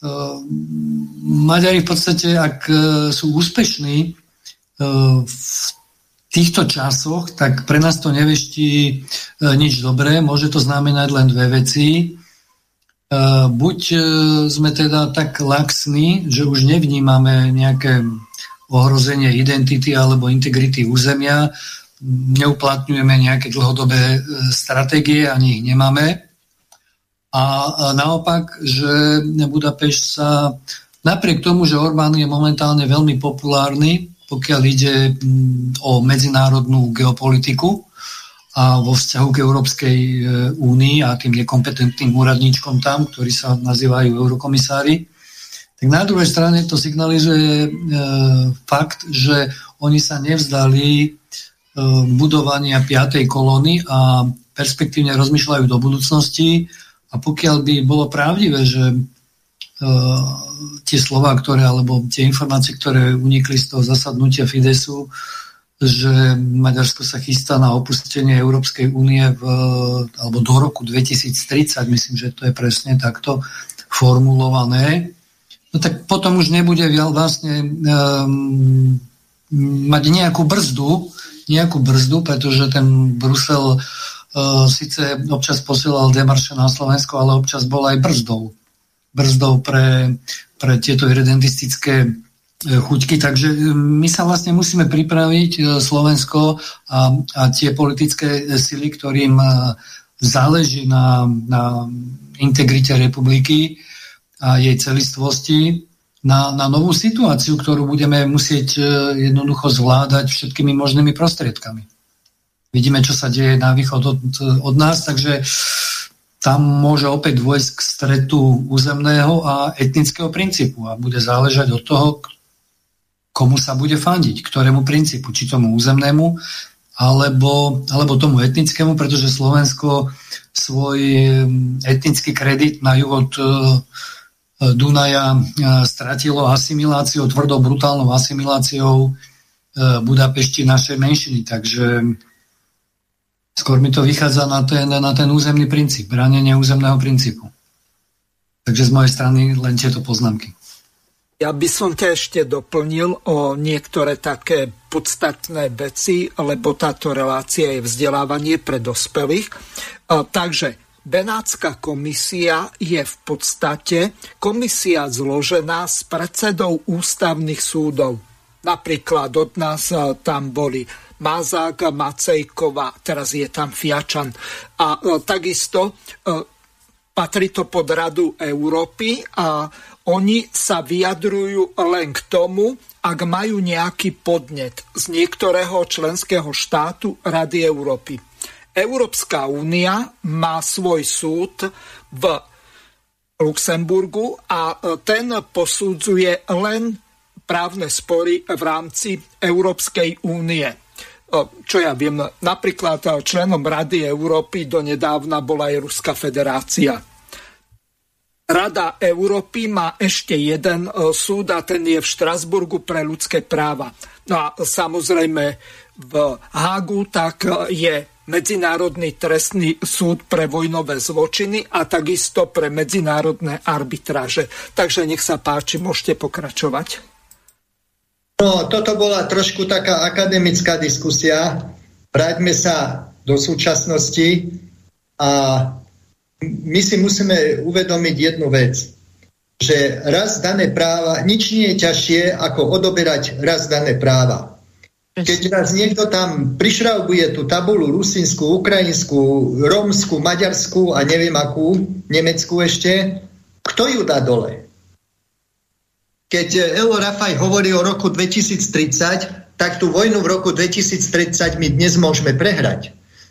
Maďari v podstate, ak sú úspešní v týchto časoch, tak pre nás to neveští nič dobré. Môže to znamenať len dve veci. Buď sme teda tak laxní, že už nevnímame nejaké ohrozenie identity alebo integrity územia, neuplatňujeme nejaké dlhodobé stratégie, ani ich nemáme. A naopak, že Budapešť sa, napriek tomu, že Orbán je momentálne veľmi populárny, pokiaľ ide o medzinárodnú geopolitiku a vo vzťahu k Európskej únii a tým nekompetentným úradníčkom tam, ktorí sa nazývajú eurokomisári, tak na druhej strane to signalizuje fakt, že oni sa nevzdali budovania 5. kolóny a perspektívne rozmýšľajú do budúcnosti a pokiaľ by bolo pravdivé, že tie slová, alebo tie informácie, ktoré unikli z toho zasadnutia Fidesu, že Maďarsko sa chystá na opustenie Európskej únie alebo do roku 2030, myslím, že to je presne takto formulované, no tak potom už nebude vlastne mať nejakú brzdu, pretože ten Brusel síce občas posielal demarše na Slovensko, ale občas bol aj brzdou pre tieto irredentistické chuťky. Takže my sa vlastne musíme pripraviť, Slovensko a tie politické sily, ktorým záleží na integrite republiky a jej celistvosti, na novú situáciu, ktorú budeme musieť jednoducho zvládať všetkými možnými prostriedkami. Vidíme, čo sa deje na východ od nás, takže tam môže opäť dôjsť k stretu územného a etnického princípu a bude záležať od toho, komu sa bude fandiť, ktorému princípu, či tomu územnému, alebo tomu etnickému, pretože Slovensko svoj etnický kredit na juh od Dunaja stratilo asimiláciou, tvrdou brutálnou asimiláciou Budapešti našej menšiny. Takže skôr mi to vychádza na ten územný princíp, bránenie územného princípu. Takže z mojej strany len tieto poznámky. Ja by som ťa ešte doplnil o niektoré také podstatné veci, lebo táto relácia je vzdelávanie pre dospelých. Takže Benátska komisia je v podstate komisia zložená z predsedov ústavných súdov. Napríklad od nás tam boli Mazák, Macejková, teraz je tam Fiačan. A takisto patrí to pod Radu Európy a oni sa vyjadrujú len k tomu, ak majú nejaký podnet z niektorého členského štátu Rady Európy. Európska únia má svoj súd v Luxemburgu a ten posudzuje len právne spory v rámci Európskej únie. Čo ja viem, napríklad členom Rady Európy donedávna bola aj Ruská federácia. Rada Európy má ešte jeden súd a ten je v Štrasburgu pre ľudské práva. No a samozrejme v Hágu tak je Medzinárodný trestný súd pre vojnové zločiny a takisto pre medzinárodné arbitráže. Takže nech sa páči, môžete pokračovať. No, toto bola trošku taká akademická diskusia. Vráťme sa do súčasnosti a my si musíme uvedomiť jednu vec, že raz dané práva, nič nie je ťažšie, ako odoberať raz dané práva. Keď raz niekto tam prišraubuje tú tabulu rusínsku, ukrajinskú, rómsku, maďarskú a neviem akú, nemeckú ešte, kto ju dá dole? Keď Elo Rafaj hovorí o roku 2030, tak tú vojnu v roku 2030 my dnes môžeme prehrať.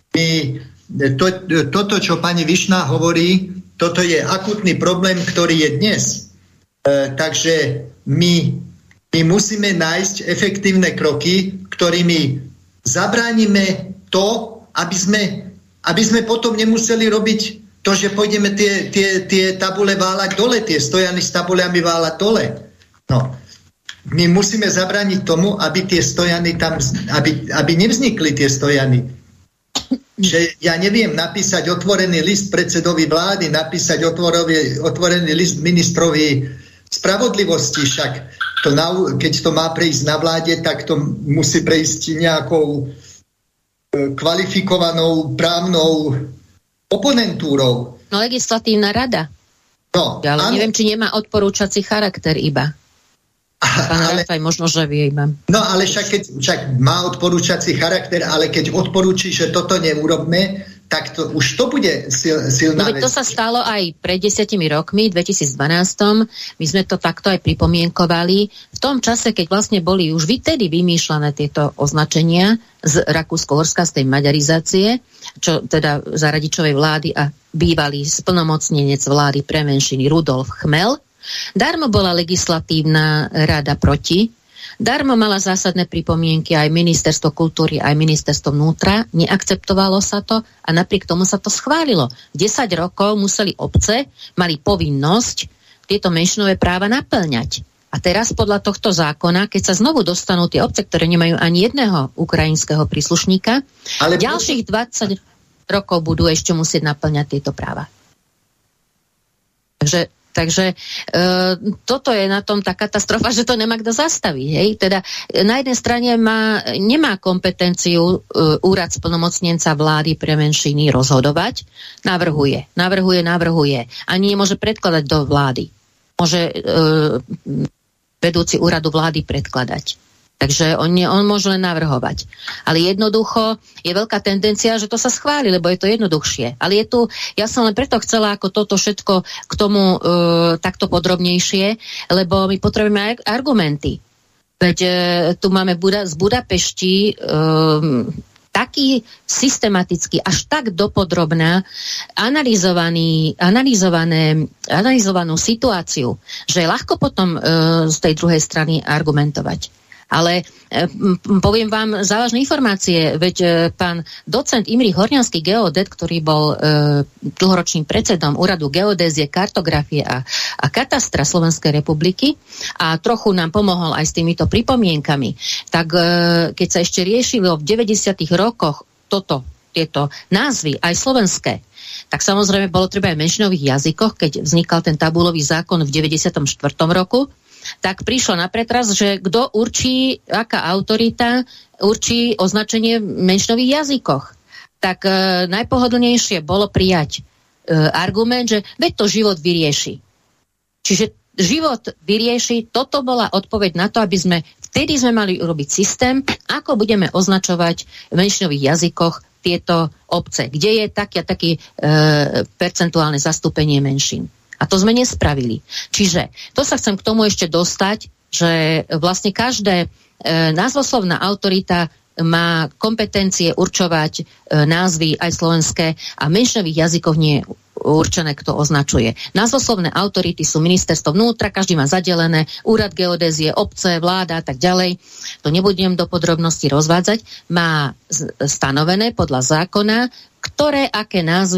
Toto, čo pani Višná hovorí, toto je akutný problém, ktorý je dnes. Takže my musíme nájsť efektívne kroky, ktorými zabránime to, aby sme potom nemuseli robiť to, že pôjdeme tie tabule váľať dole, tie stojany s tabuľami váľať dole. No. My musíme zabrániť tomu, aby tie stojany tam, aby nevznikli tie stojany. Že ja neviem napísať otvorený list predsedovi vlády, napísať otvorený list ministrovi spravodlivosti, však keď to má prejsť na vláde, tak to musí prejsť nejakou kvalifikovanou právnou oponentúrou. No legislatívna rada. No, ale neviem, či nemá odporúčací charakter iba. Pán Rafaj, možno, že vie iba. No ale však má odporúčací charakter, ale keď odporúči, že toto neurobme, tak to, už to bude silná vec. To sa stalo aj pred 10 rokmi, v 2012. My sme to takto aj pripomienkovali. V tom čase, keď vlastne boli už vtedy vymýšľané tieto označenia z Rakúsko-Horska, z tej maďarizácie, čo teda za Radičovej vlády a bývalý splnomocnenec vlády pre menšiny Rudolf Chmel. Darmo bola legislatívna rada proti, darmo mala zásadné pripomienky aj ministerstvo kultúry, aj ministerstvo vnútra, neakceptovalo sa to a napriek tomu sa to schválilo. 10 rokov museli obce, mali povinnosť tieto menšinové práva naplňať. A teraz podľa tohto zákona, keď sa znovu dostanú tie obce, ktoré nemajú ani jedného ukrajinského príslušníka, ale ďalších 20 rokov budú ešte musieť naplňať tieto práva. Takže toto je na tom tá katastrofa, že to nemá kto zastaviť. Hej? Teda na jednej strane nemá kompetenciu úrad splnomocnenca vlády pre menšiny rozhodovať. Navrhuje. Ani nemôže predkladať do vlády. Môže vedúci úradu vlády predkladať. Takže on môže len navrhovať. Ale jednoducho je veľká tendencia, že to sa schváli, lebo je to jednoduchšie. Ale ja som len preto chcela ako toto všetko k tomu takto podrobnejšie, lebo my potrebujeme aj argumenty. Veď tu máme z Budapešti taký systematický, až tak dopodrobná analyzovanú situáciu, že je ľahko potom z tej druhej strany argumentovať. Ale poviem vám závažné informácie, veď pán docent Imrich Horňanský, geodet, ktorý bol dlhoročným predsedom úradu geodézie, kartografie a katastra Slovenskej republiky a trochu nám pomohol aj s týmito pripomienkami, tak keď sa ešte riešilo v 90. rokoch tieto názvy, aj slovenské, tak samozrejme bolo treba aj v menšinových jazykoch, keď vznikal ten tabulový zákon v 94. roku, tak prišlo na pretras, že kto určí, aká autorita určí označenie v menšinových jazykoch. Tak najpohodlnejšie bolo prijať argument, že veď to život vyrieši. Čiže život vyrieši, toto bola odpoveď na to, vtedy sme mali urobiť systém, ako budeme označovať v menšinových jazykoch tieto obce, kde je taký percentuálne zastúpenie menšín. A to sme nespravili. Čiže to sa chcem k tomu ešte dostať, že vlastne každé názvoslovná autorita má kompetencie určovať názvy aj slovenské a v menšinových jazykoch nie je určené, kto označuje. Názvoslovné autority sú ministerstvo vnútra, každý má zadelené, úrad geodézie, obce, vláda a tak ďalej. To nebudem do podrobností rozvádzať. Má stanovené podľa zákona, ktoré aké názvy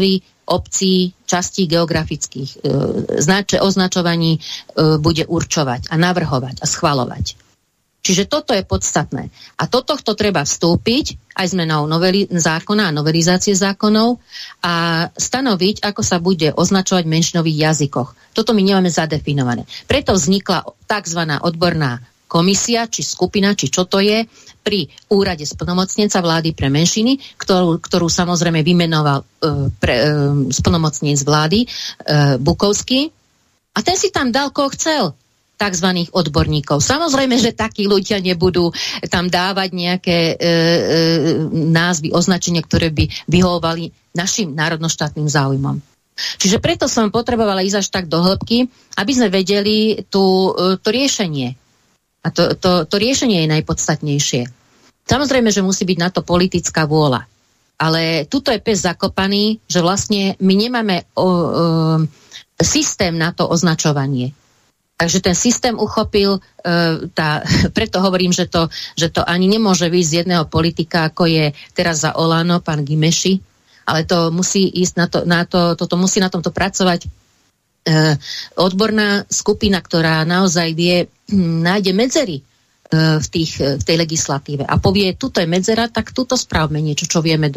obcí, častí geografických označovaní bude určovať a navrhovať a schvaľovať. Čiže toto je podstatné. A tohto treba vstúpiť aj zmenou zákona a novelizácie zákonov a stanoviť, ako sa bude označovať v menšinových jazykoch. Toto my nemáme zadefinované. Preto vznikla tzv. Odborná komisia, či skupina, či čo to je, pri úrade splnomocnenca vlády pre menšiny, ktorú samozrejme vymenoval splnomocnenec vlády Bukovský. A ten si tam dal, koho chcel, takzvaných odborníkov. Samozrejme, že takí ľudia nebudú tam dávať nejaké názvy, označenia, ktoré by vyhovovali našim národnoštátnym záujmom. Čiže preto som potrebovala ísť až tak do hĺbky, aby sme vedeli to riešenie. A to riešenie je najpodstatnejšie. Samozrejme, že musí byť na to politická vôľa. Ale tuto je pes zakopaný, že vlastne my nemáme systém na to označovanie. Takže ten systém uchopil, preto hovorím, že to ani nemôže výjsť z jedného politika, ako je teraz za Olano, pán Gimeši, ale to musí ísť toto musí na tomto pracovať odborná skupina, ktorá naozaj nájde medzery v tej legislatíve a povie, tuto je medzera, tak tuto správme niečo, čo vieme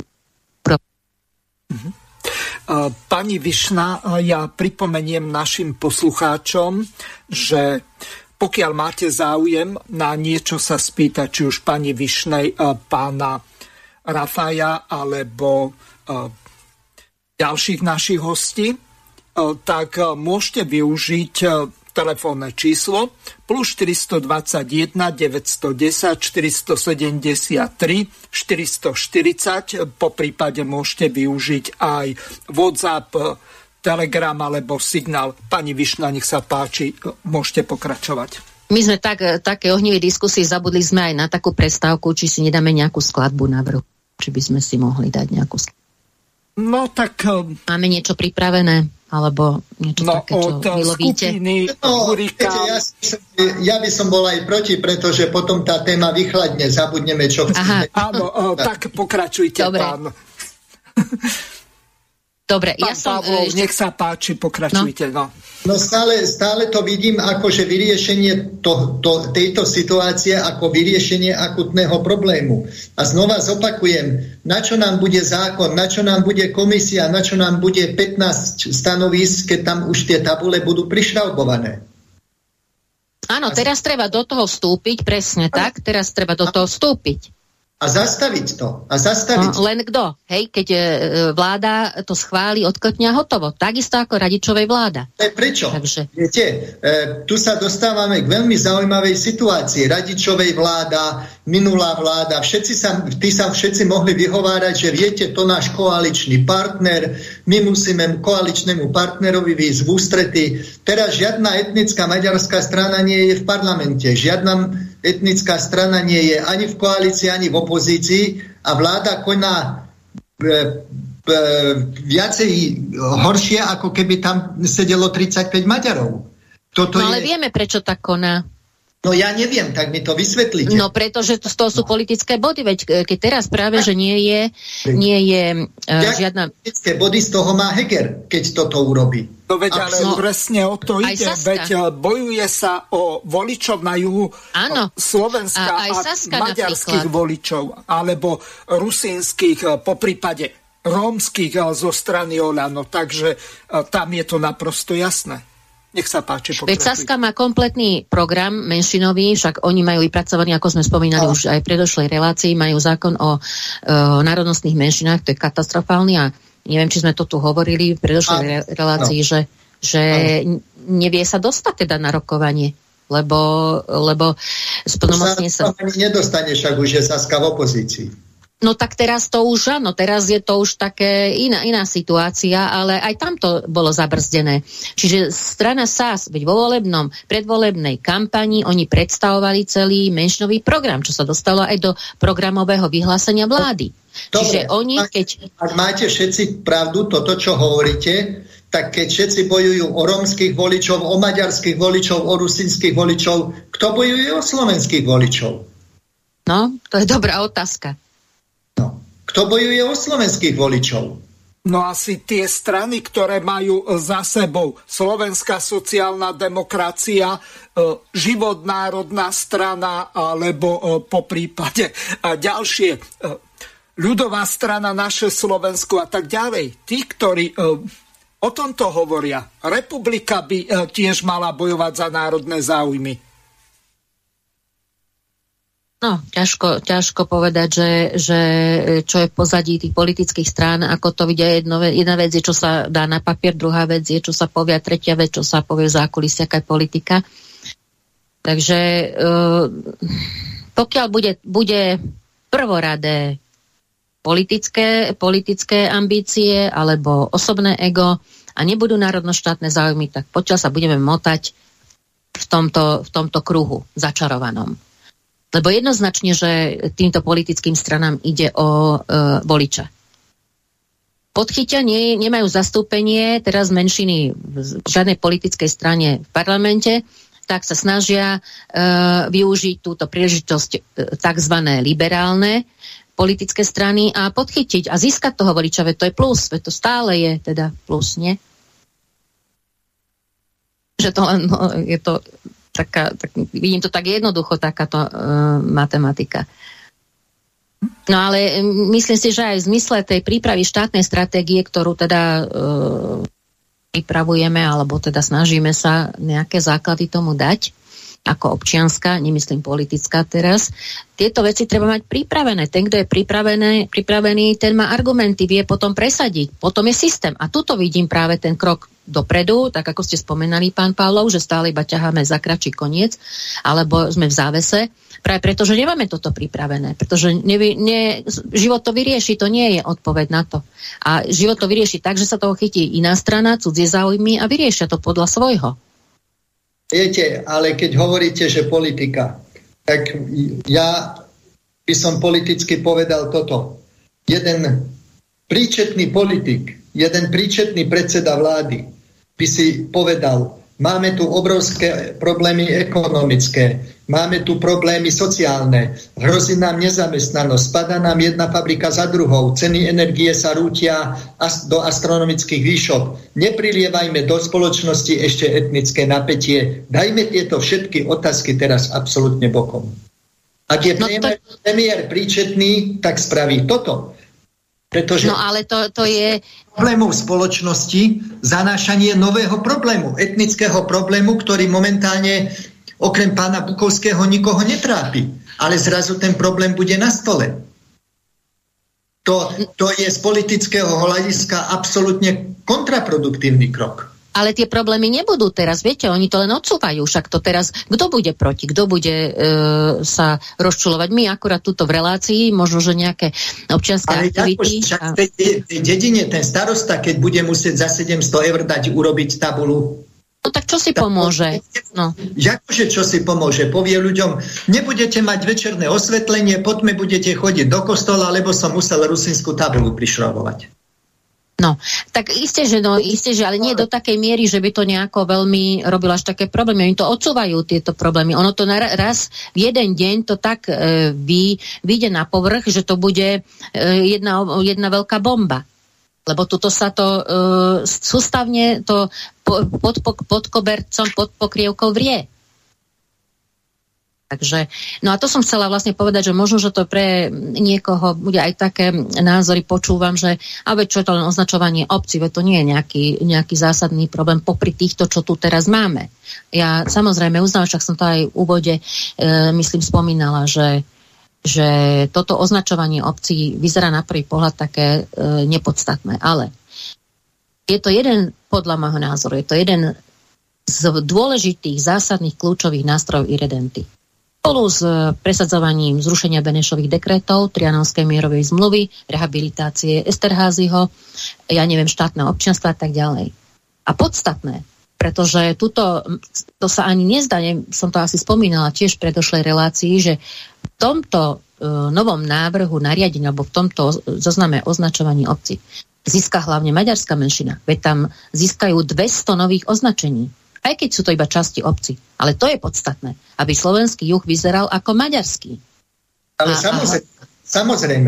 Pani Višna, ja pripomeniem našim poslucháčom, že pokiaľ máte záujem na niečo sa spýtať, či už pani Višnej, pána Rafaja alebo ďalších našich hostí, tak môžete využiť telefónne číslo plus 421 910 473 440, po prípade môžete využiť aj WhatsApp, Telegram alebo Signál. Pani Višna, nech sa páči, môžete pokračovať. My sme také ohnivej diskusii zabudli sme aj na takú prestávku, či si nedáme nejakú skladbu na vrhu. Či by sme si mohli dať nejakú skladbu. No tak... Máme niečo pripravené? Alebo niečo také, čo vylovíte? Ja by som bol aj proti, pretože potom tá téma vychladne, zabudneme, čo chceme. Áno, tak pokračujte, dobre. Pán. Dobre, pán Pavlov, nech sa páči, pokračujte. No stále to vidím ako, že vyriešenie tejto situácie ako vyriešenie akutného problému. A znova zopakujem, na čo nám bude zákon, na čo nám bude komisia, na čo nám bude 15 stanovísk, keď tam už tie tabule budú prišľaubované. Áno, teraz treba do toho vstúpiť, presne tak, teraz treba do toho vstúpiť. A zastaviť to. Len kto? Hej, keď vláda to schváli, odklepne a hotovo. Takisto ako Radičovej vláda. Prečo? Takže... Viete, tu sa dostávame k veľmi zaujímavej situácii. Radičovej vláda, minulá vláda, všetci mohli vyhovárať, že viete, to náš koaličný partner, my musíme koaličnému partnerovi výjsť v ústrety. Teraz žiadna etnická maďarská strana nie je v parlamente. Žiadna etnická strana nie je ani v koalícii, ani v opozícii a vláda koná viacej horšie, ako keby tam sedelo 35 Maďarov. Ale vieme, prečo tak koná. No ja neviem, tak mi to vysvetlíte. No pretože to sú politické body, veď keď teraz práve, že nie je žiadna... Politické body z toho má Heger, keď toto urobí. No veď ale presne o to ide, veď bojuje sa o voličov na juhu Slovenska a maďarských voličov, alebo rusínskych, po prípade rómskych zo strany Olano, takže tam je to naprosto jasné. Nech sa páči, pokračujte. Veď Saska má kompletný program menšinový, však oni majú vypracovaný, ako sme spomínali už aj v predošlej relácii, majú zákon o národnostných menšinách, to je katastrofálny a neviem, či sme to tu hovorili v predošlej relácii, že nevie sa dostať teda na rokovanie, lebo splnomocne sa... Nedostane, však už je Saska v opozícii. No tak teraz to už áno, teraz je to už také iná situácia, ale aj tam to bolo zabrzdené. Čiže strana SAS, veď vo predvolebnej kampani oni predstavovali celý menšinový program, čo sa dostalo aj do programového vyhlásenia vlády. Dobre, čiže oni, ak máte všetci pravdu, toto, čo hovoríte, tak keď všetci bojujú o rómskych voličov, o maďarských voličov, o rusínskych voličov, kto bojuje o slovenských voličov? No, to je dobrá otázka. Kto bojuje o slovenských voličov? No asi tie strany, ktoré majú za sebou Slovenská sociálna demokracia, Život národná strana, alebo po prípade ďalšie, ľudová strana, Naše Slovensko a tak ďalej. Tí, ktorí o tomto hovoria, republika by tiež mala bojovať za národné záujmy. No, ťažko povedať, že čo je v pozadí tých politických strán, ako to vidia. Jedna vec je, čo sa dá na papier, druhá vec je, čo sa povie, a tretia vec, čo sa povie v zákulisí, aká je politika. Takže pokiaľ bude prvoradé politické ambície alebo osobné ego a nebudú národnoštátne záujmy, tak pokiaľ sa budeme motať v tomto kruhu začarovanom. Lebo jednoznačne, že týmto politickým stranám ide o voliča. Podchytia nemajú zastúpenie teraz menšiny v žiadnej politickej strane v parlamente, tak sa snažia využiť túto príležitosť tzv. Liberálne politické strany a podchytiť a získať toho voliča, veď to je plus, veď to stále je teda plus, nie? Že to je to vidím to tak jednoducho, takáto matematika. No ale myslím si, že aj v zmysle tej prípravy štátnej stratégie, ktorú teda pripravujeme, alebo teda snažíme sa nejaké základy tomu dať, ako občianska, nemyslím politická teraz, tieto veci treba mať pripravené. Ten, kto je pripravený, ten má argumenty, vie potom presadiť. Potom je systém. A tuto vidím práve ten krok dopredu, tak ako ste spomenali, pán Pavlov, že stále iba ťaháme za kratší koniec, alebo sme v závese, práve preto, že nemáme toto pripravené. Pretože život to vyrieši, to nie je odpoveď na to. A život to vyrieši tak, že sa toho chytí iná strana, cudzie záujmy a vyriešia to podľa svojho. Viete, ale keď hovoríte, že politika, tak ja by som politicky povedal toto. Jeden príčetný politik, jeden príčetný predseda vlády by si povedal, máme tu obrovské problémy ekonomické, máme tu problémy sociálne, hrozí nám nezamestnanosť, spadá nám jedna fabrika za druhou, ceny energie sa rútia do astronomických výšok. Neprilievajme do spoločnosti ešte etnické napätie. Dajme tieto všetky otázky teraz absolútne bokom. Ak je premiér príčetný, tak spraví toto. Pretože ale to je problémov v spoločnosti, zanášanie nového problému, etnického problému, ktorý momentálne okrem pána Bukovského nikoho netrápi. Ale zrazu ten problém bude na stole. To je z politického hľadiska absolútne kontraproduktívny krok. Ale tie problémy nebudú teraz, viete, oni to len odsúvajú, však to teraz, kto bude proti, kto bude sa rozčulovať. My akurát tuto v relácii, možno, že nejaké občianske aktivity. Však v tej dedine ten starosta, keď bude musieť za 700 eur dať urobiť tabulu. No tak čo si pomôže? No. Akože čo si pomôže? Povie ľuďom, nebudete mať večerné osvetlenie, poďme budete chodiť do kostola, lebo som musel rusínsku tabulu prišrobovať. No, tak isté, že ale nie do takej miery, že by to nejako veľmi robilo až také problémy. Oni to odsúvajú, tieto problémy. Ono to raz v jeden deň to tak vyjde na povrch, že to bude jedna veľká bomba. Lebo tuto sa to sústavne to pod kobercom, pod pokrievkou vrie. Takže, no a to som chcela vlastne povedať, že možno, že to pre niekoho bude aj také názory, počúvam, že čo je to len označovanie obcí, veď to nie je nejaký zásadný problém popri týchto, čo tu teraz máme. Ja samozrejme uznám, však som to aj v úvode myslím spomínala, že toto označovanie obcí vyzerá na prvý pohľad také nepodstatné, ale je to jeden, podľa môjho názoru, je to jeden z dôležitých zásadných kľúčových nástrojov irredenty. Spolu s presadzovaním zrušenia Benešových dekretov, Trianonskej mierovej zmluvy, rehabilitácie Esterházyho, štátneho občianstva a tak ďalej. A podstatné, pretože to sa ani nezdá, som to asi spomínala tiež v predošlej relácii, že v tomto novom návrhu nariadenia, alebo v tomto zozname označovaní obcí získa hlavne maďarská menšina, veď tam získajú 200 nových označení. Aj keď sú to iba časti obci. Ale to je podstatné, aby slovenský juh vyzeral ako maďarský. Ale samozrejme,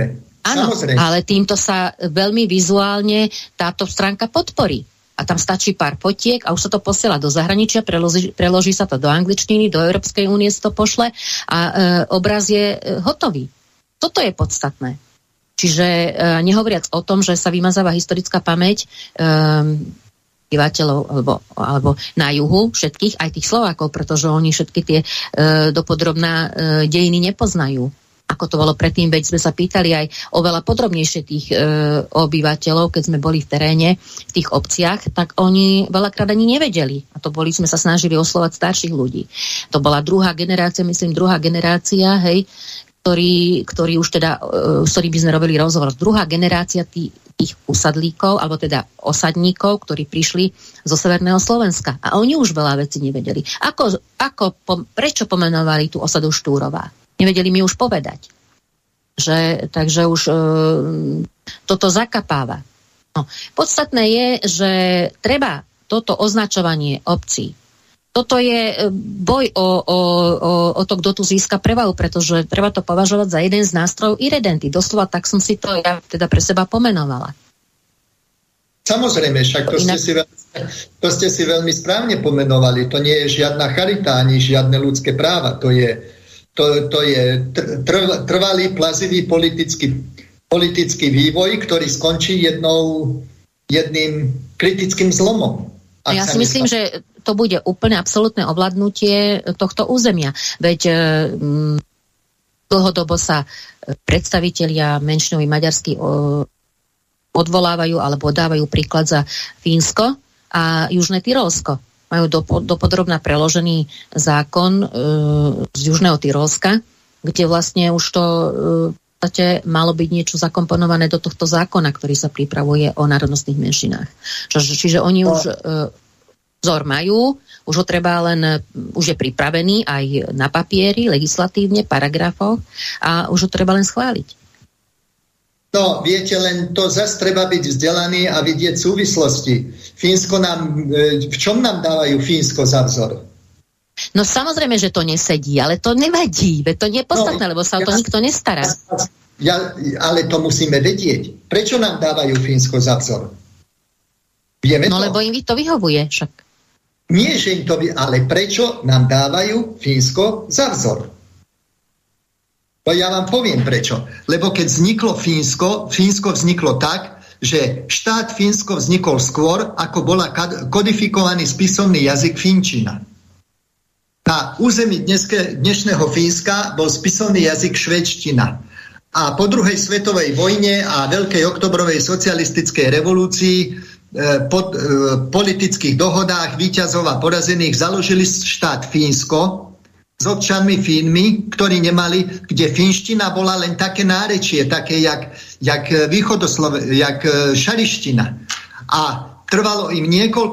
Áno, ale týmto sa veľmi vizuálne táto stránka podporí. A tam stačí pár fotiek a už sa to posiela do zahraničia, preloží sa to do angličtiny, do Európskej únie sa to pošle a obraz je hotový. Toto je podstatné. Čiže nehovoriac o tom, že sa vymazáva historická pamäť obyvateľov alebo na juhu všetkých, aj tých Slovákov, pretože oni všetky tie dopodrobná dejiny nepoznajú. Ako to bolo predtým, veď sme sa pýtali aj oveľa podrobnejšie tých obyvateľov, keď sme boli v teréne, v tých obciach, tak oni veľakrát ani nevedeli. A to sme sa snažili oslovať starších ľudí. To bola druhá generácia, hej, ktorý už teda, s ktorým by sme robili rozhovor. Druhá generácia tých usadlíkov, alebo teda osadníkov, ktorí prišli zo Severného Slovenska. A oni už veľa vecí nevedeli. Prečo pomenovali tú osadu Štúrová? Nevedeli mi už povedať. Takže už toto zakapáva. No. Podstatné je, že treba toto označovanie obcí. Toto je boj o to, kto tu získa prevahu, pretože treba to považovať za jeden z nástrojov irredenty. Doslova tak som si to ja teda pre seba pomenovala. Samozrejme, však to ste si veľmi správne pomenovali. To nie je žiadna charita, ani žiadne ľudské práva. To je trvalý, plazivý politický vývoj, ktorý skončí jedným kritickým zlomom. Ja si myslím, že to bude úplne absolútne ovládnutie tohto územia. Veď dlhodobo sa predstavitelia menšinových maďarskí odvolávajú alebo dávajú príklad za Fínsko a Južné Tyrolsko. Majú dopodrobná preložený zákon z Južného Tyrolska, kde vlastne už to malo byť niečo zakomponované do tohto zákona, ktorý sa pripravuje o národnostných menšinách. Čiže oni už vzor majú, už ho treba už je pripravený aj na papieri, legislatívne, paragrafoch a už ho treba len schváliť. No, viete, len to zase treba byť vzdelaný a vidieť súvislosti. V čom nám dávajú Fínsko za vzor? No samozrejme, že to nesedí, ale to nevadí, veď to nie je podstatné, lebo sa o to nikto nestará. Ale to musíme vedieť. Prečo nám dávajú Fínsko za vzor? Vieme to? Lebo im to vyhovuje však. Nie, že im to ale prečo nám dávajú Fínsko za vzor? Ja vám poviem prečo. Lebo keď vzniklo Fínsko vzniklo tak, že štát Fínsko vznikol skôr, ako bola kodifikovaný spisovný jazyk finčina. Na území dnešného Fínska bol spisovný jazyk švédština. A po druhej svetovej vojne a veľkej oktobrovej socialistickej revolúcii po politických dohodách víťazov a porazených založili štát Fínsko s občanmi Fínmi, ktorí nemali, kde finština bola len také nárečie, také jak šariština. A trvalo im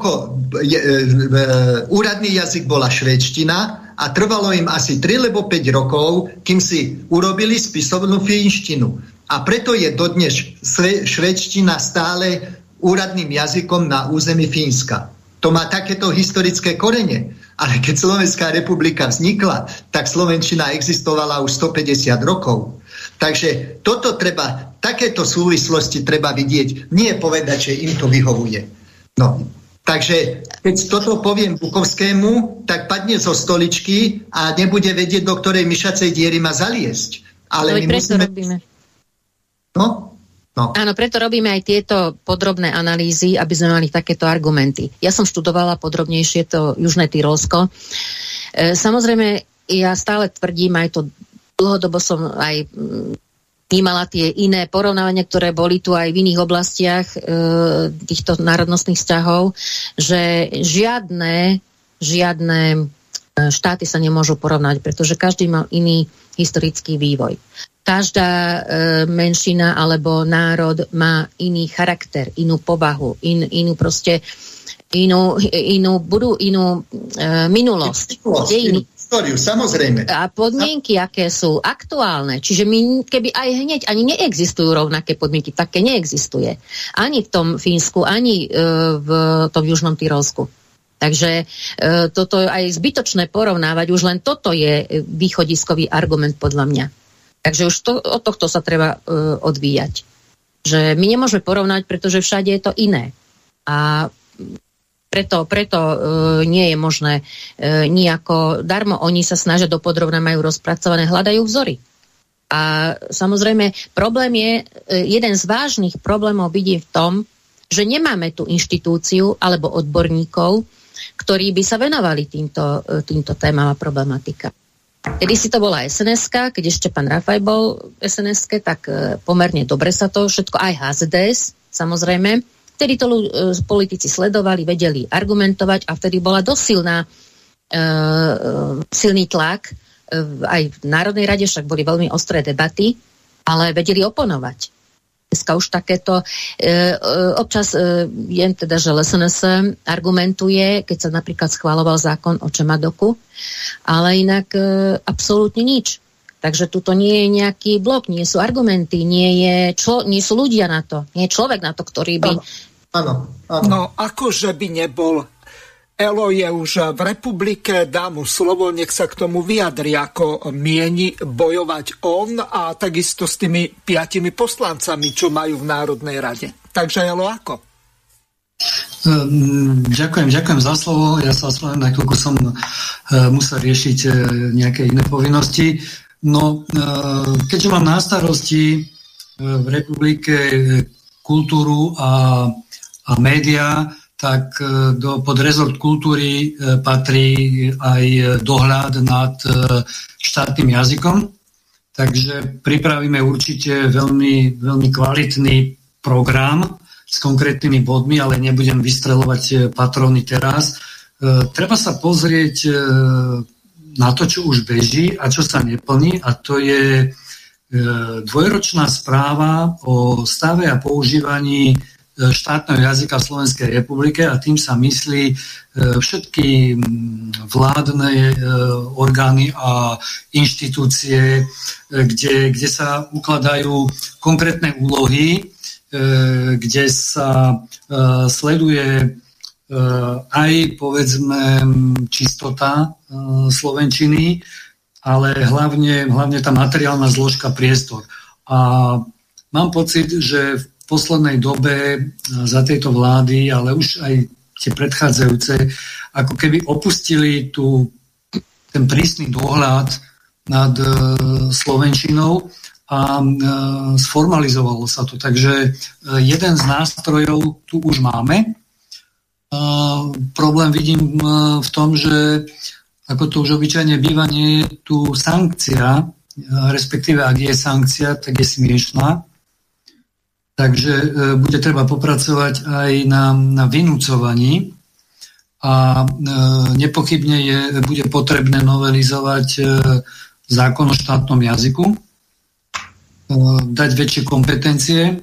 úradný jazyk bola švédština a trvalo im asi 3 alebo 5 rokov, kým si urobili spisovnú finštinu. A preto je dodnes švédština stále úradným jazykom na území Fínska. To má takéto historické korene. Ale keď Slovenská republika vznikla, tak slovenčina existovala už 150 rokov. Takže takéto súvislosti treba vidieť. Nie povedať, že im to vyhovuje. No, takže keď toto poviem Bukovskému, tak padne zo stoličky a nebude vedieť, do ktorej myšacej diery má zaliesť. Ale my musíme... robíme. No? Áno, preto robíme aj tieto podrobné analýzy, aby sme mali takéto argumenty. Ja som študovala podrobnejšie to Južné Tyrolsko. Samozrejme, ja stále tvrdím, aj to dlhodobo som aj vnímala tie iné porovnávania, ktoré boli tu aj v iných oblastiach týchto národnostných vzťahov, že žiadne štáty sa nemôžu porovnať, pretože každý mal iný historický vývoj. Každá menšina alebo národ má iný charakter, inú povahu, inú minulosť, dejiny. Históriu, samozrejme. A podmienky, aké sú aktuálne. Čiže my, keby aj hneď ani neexistujú rovnaké podmienky, také neexistuje. Ani v tom Fínsku, ani v tom Južnom Tyrolsku. Takže toto je aj zbytočné porovnávať. Už len toto je východiskový argument podľa mňa. Takže už od tohto sa treba odvíjať. Že my nemôžeme porovnať, pretože všade je to iné. A preto nie je možné nejako darmo. Oni sa snažia dopodrobne, majú rozpracované, hľadajú vzory. A samozrejme, problém je, jeden z vážnych problémov vidím v tom, že nemáme tú inštitúciu alebo odborníkov, ktorí by sa venovali týmto témam a problematika. Kedy si to bola SNS-ka, keď ešte pán Rafaj bol v SNS-ke, tak pomerne dobre sa to všetko, aj HZDS, samozrejme, vtedy to politici sledovali, vedeli argumentovať a vtedy bola dosť silný tlak aj v Národnej rade, však boli veľmi ostré debaty, ale vedeli oponovať. Dneska už takéto, občas je teda, že SNS argumentuje, keď sa napríklad schváľoval zákon o Čemadoku, ale inak absolútne nič. Takže tuto nie je nejaký blok, nie sú argumenty, nie sú ľudia na to, nie je človek na to, ktorý by... Áno. No, akože by nebol. Elo je už v republike, dám mu slovo, nech sa k tomu vyjadri, ako mieni bojovať on a takisto s tými 5 poslancami, čo majú v Národnej rade. Takže Elo, ako? Ďakujem za slovo. Ja sa ospravedlňujem, nakoľko som musel riešiť nejaké iné povinnosti. No, keďže mám na starosti v republike kultúru a médiá, tak pod rezort kultúry patrí aj dohľad nad štátnym jazykom. Takže pripravíme určite veľmi, veľmi kvalitný program s konkrétnymi bodmi, ale nebudem vystreľovať patróny teraz. Treba sa pozrieť na to, čo už beží a čo sa neplní, a to je dvojročná správa o stave a používaní štátneho jazyka v Slovenskej republike, a tým sa myslí všetky vládne orgány a inštitúcie, kde sa ukladajú konkrétne úlohy, kde sa sleduje aj, povedzme, čistota slovenčiny, ale hlavne tá materiálna zložka, priestor. A mám pocit, že v poslednej dobe za tejto vlády, ale už aj tie predchádzajúce, ako keby opustili ten prísny dohľad nad slovenčinou a sformalizovalo sa to. Takže jeden z nástrojov tu už máme. Problém vidím v tom, že ako to už obyčajne býva, nie je tu sankcia, respektíve ak je sankcia, tak je smiešná. Takže bude treba popracovať aj na vynúcovaní a nepochybne bude potrebné novelizovať zákon o štátnom jazyku, dať väčšie kompetencie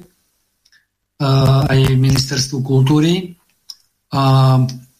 aj ministerstvu kultúry a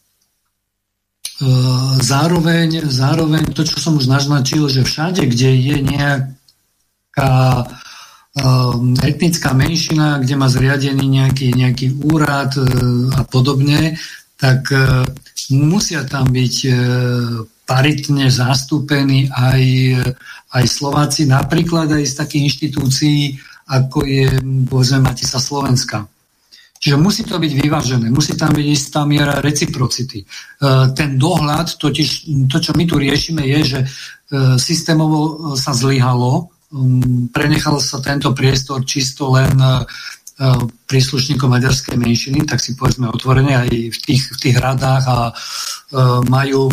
zároveň to, čo som už naznačil, že všade, kde je nejaká etnická menšina, kde má zriadený nejaký úrad a podobne, tak musia tam byť paritne zastúpení aj Slováci, napríklad aj z takých inštitúcií, ako je, povedzme, Matica Slovenska. Čiže musí to byť vyvážené, musí tam byť istá miera reciprocity. Ten dohľad, totiž to, čo my tu riešime, je, že systémovo sa zlyhalo, prenechal sa tento priestor čisto len príslušníkom maďarskej menšiny, tak si povedzme otvorene, aj v tých radách a majú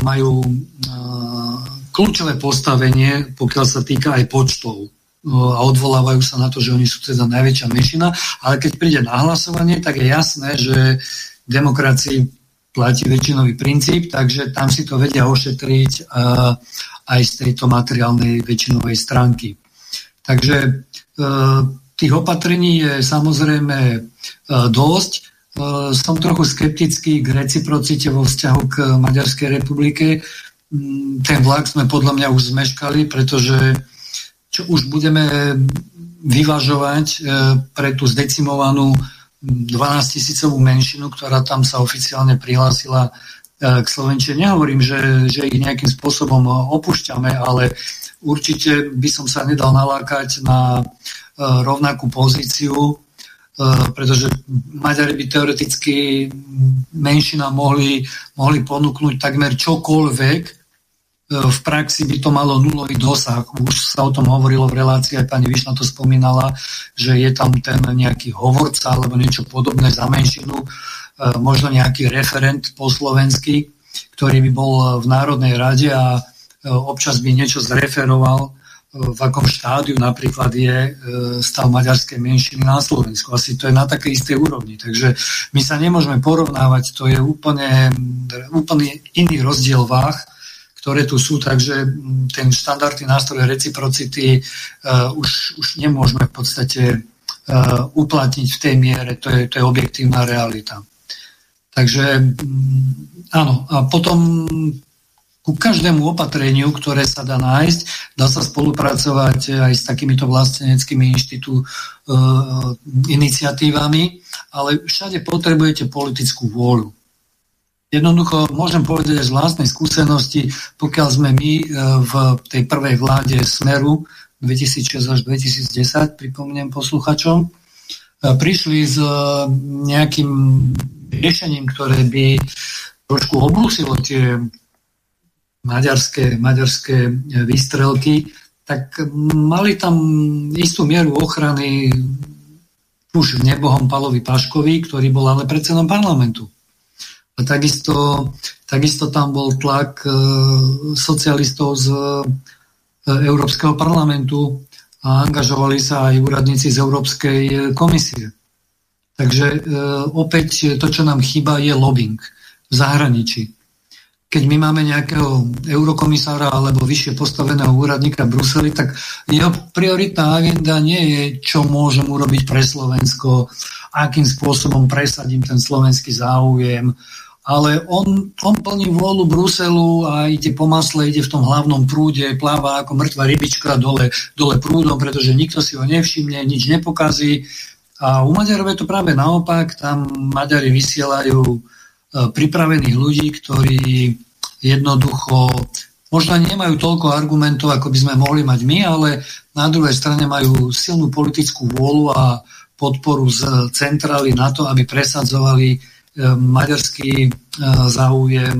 kľúčové postavenie, pokiaľ sa týka aj počtov. A odvolávajú sa na to, že oni sú teda najväčšia menšina, ale keď príde na hlasovanie, tak je jasné, že demokracii platí väčšinový princíp, takže tam si to vedia ošetriť aj z tejto materiálnej väčšinovej stránky. Takže tých opatrení je samozrejme dosť. Som trochu skeptický k reciprocite vo vzťahu k Maďarskej republike. Ten vlak sme podľa mňa už zmeškali, pretože čo už budeme vyvažovať pre tú zdecimovanú 12-tisícovú menšinu, ktorá tam sa oficiálne prihlásila k slovenčine. Nehovorím, že ich nejakým spôsobom opúšťame, ale určite by som sa nedal nalákať na rovnakú pozíciu, pretože Maďari by teoreticky menšina mohli ponúknuť takmer čokoľvek. V praxi by to malo nulový dosah. Už sa o tom hovorilo v relácii, aj pani Višna to spomínala, že je tam ten nejaký hovorca alebo niečo podobné za menšinu, možno nejaký referent po slovensky, ktorý by bol v Národnej rade a občas by niečo zreferoval, v akom štádiu napríklad je stav maďarskej menšiny na Slovensku. Asi to je na takej istej úrovni. Takže my sa nemôžeme porovnávať, to je úplne iný rozdiel váh, ktoré tu sú, takže ten štandardný nástroj reciprocity už nemôžeme v podstate uplatniť v tej miere, to je objektívna realita. Takže áno, a potom ku každému opatreniu, ktoré sa dá nájsť, dá sa spolupracovať aj s takýmito vlasteneckými iniciatívami, ale všade potrebujete politickú vôľu. Jednoducho môžem povedať aj z vlastnej skúsenosti, pokiaľ sme my v tej prvej vláde Smeru 2006 až 2010, pripomeniem posluchačom, prišli s nejakým riešením, ktoré by trošku obrúsilo tie maďarské výstrelky, tak mali tam istú mieru ochrany už nebohom Pálovi Paškovi, ktorý bol ale predsedom parlamentu. A takisto tam bol tlak socialistov z Európskeho parlamentu a angažovali sa aj úradníci z Európskej komisie. Takže opäť to, čo nám chýba, je lobbying v zahraničí. Keď my máme nejakého eurokomisára alebo vyššie postaveného úradníka v Bruseli, tak jeho prioritná agenda nie je, čo môžem urobiť pre Slovensko, akým spôsobom presadím ten slovenský záujem, ale on plní vôľu Bruselu a ide po masle, ide v tom hlavnom prúde, pláva ako mŕtva rybička dole prúdom, pretože nikto si ho nevšimne, nič nepokazí. A u Maďarov je to práve naopak, tam Maďari vysielajú pripravených ľudí, ktorí jednoducho možno nemajú toľko argumentov, ako by sme mohli mať my, ale na druhej strane majú silnú politickú vôľu a podporu z centrály na to, aby presadzovali maďarský záujem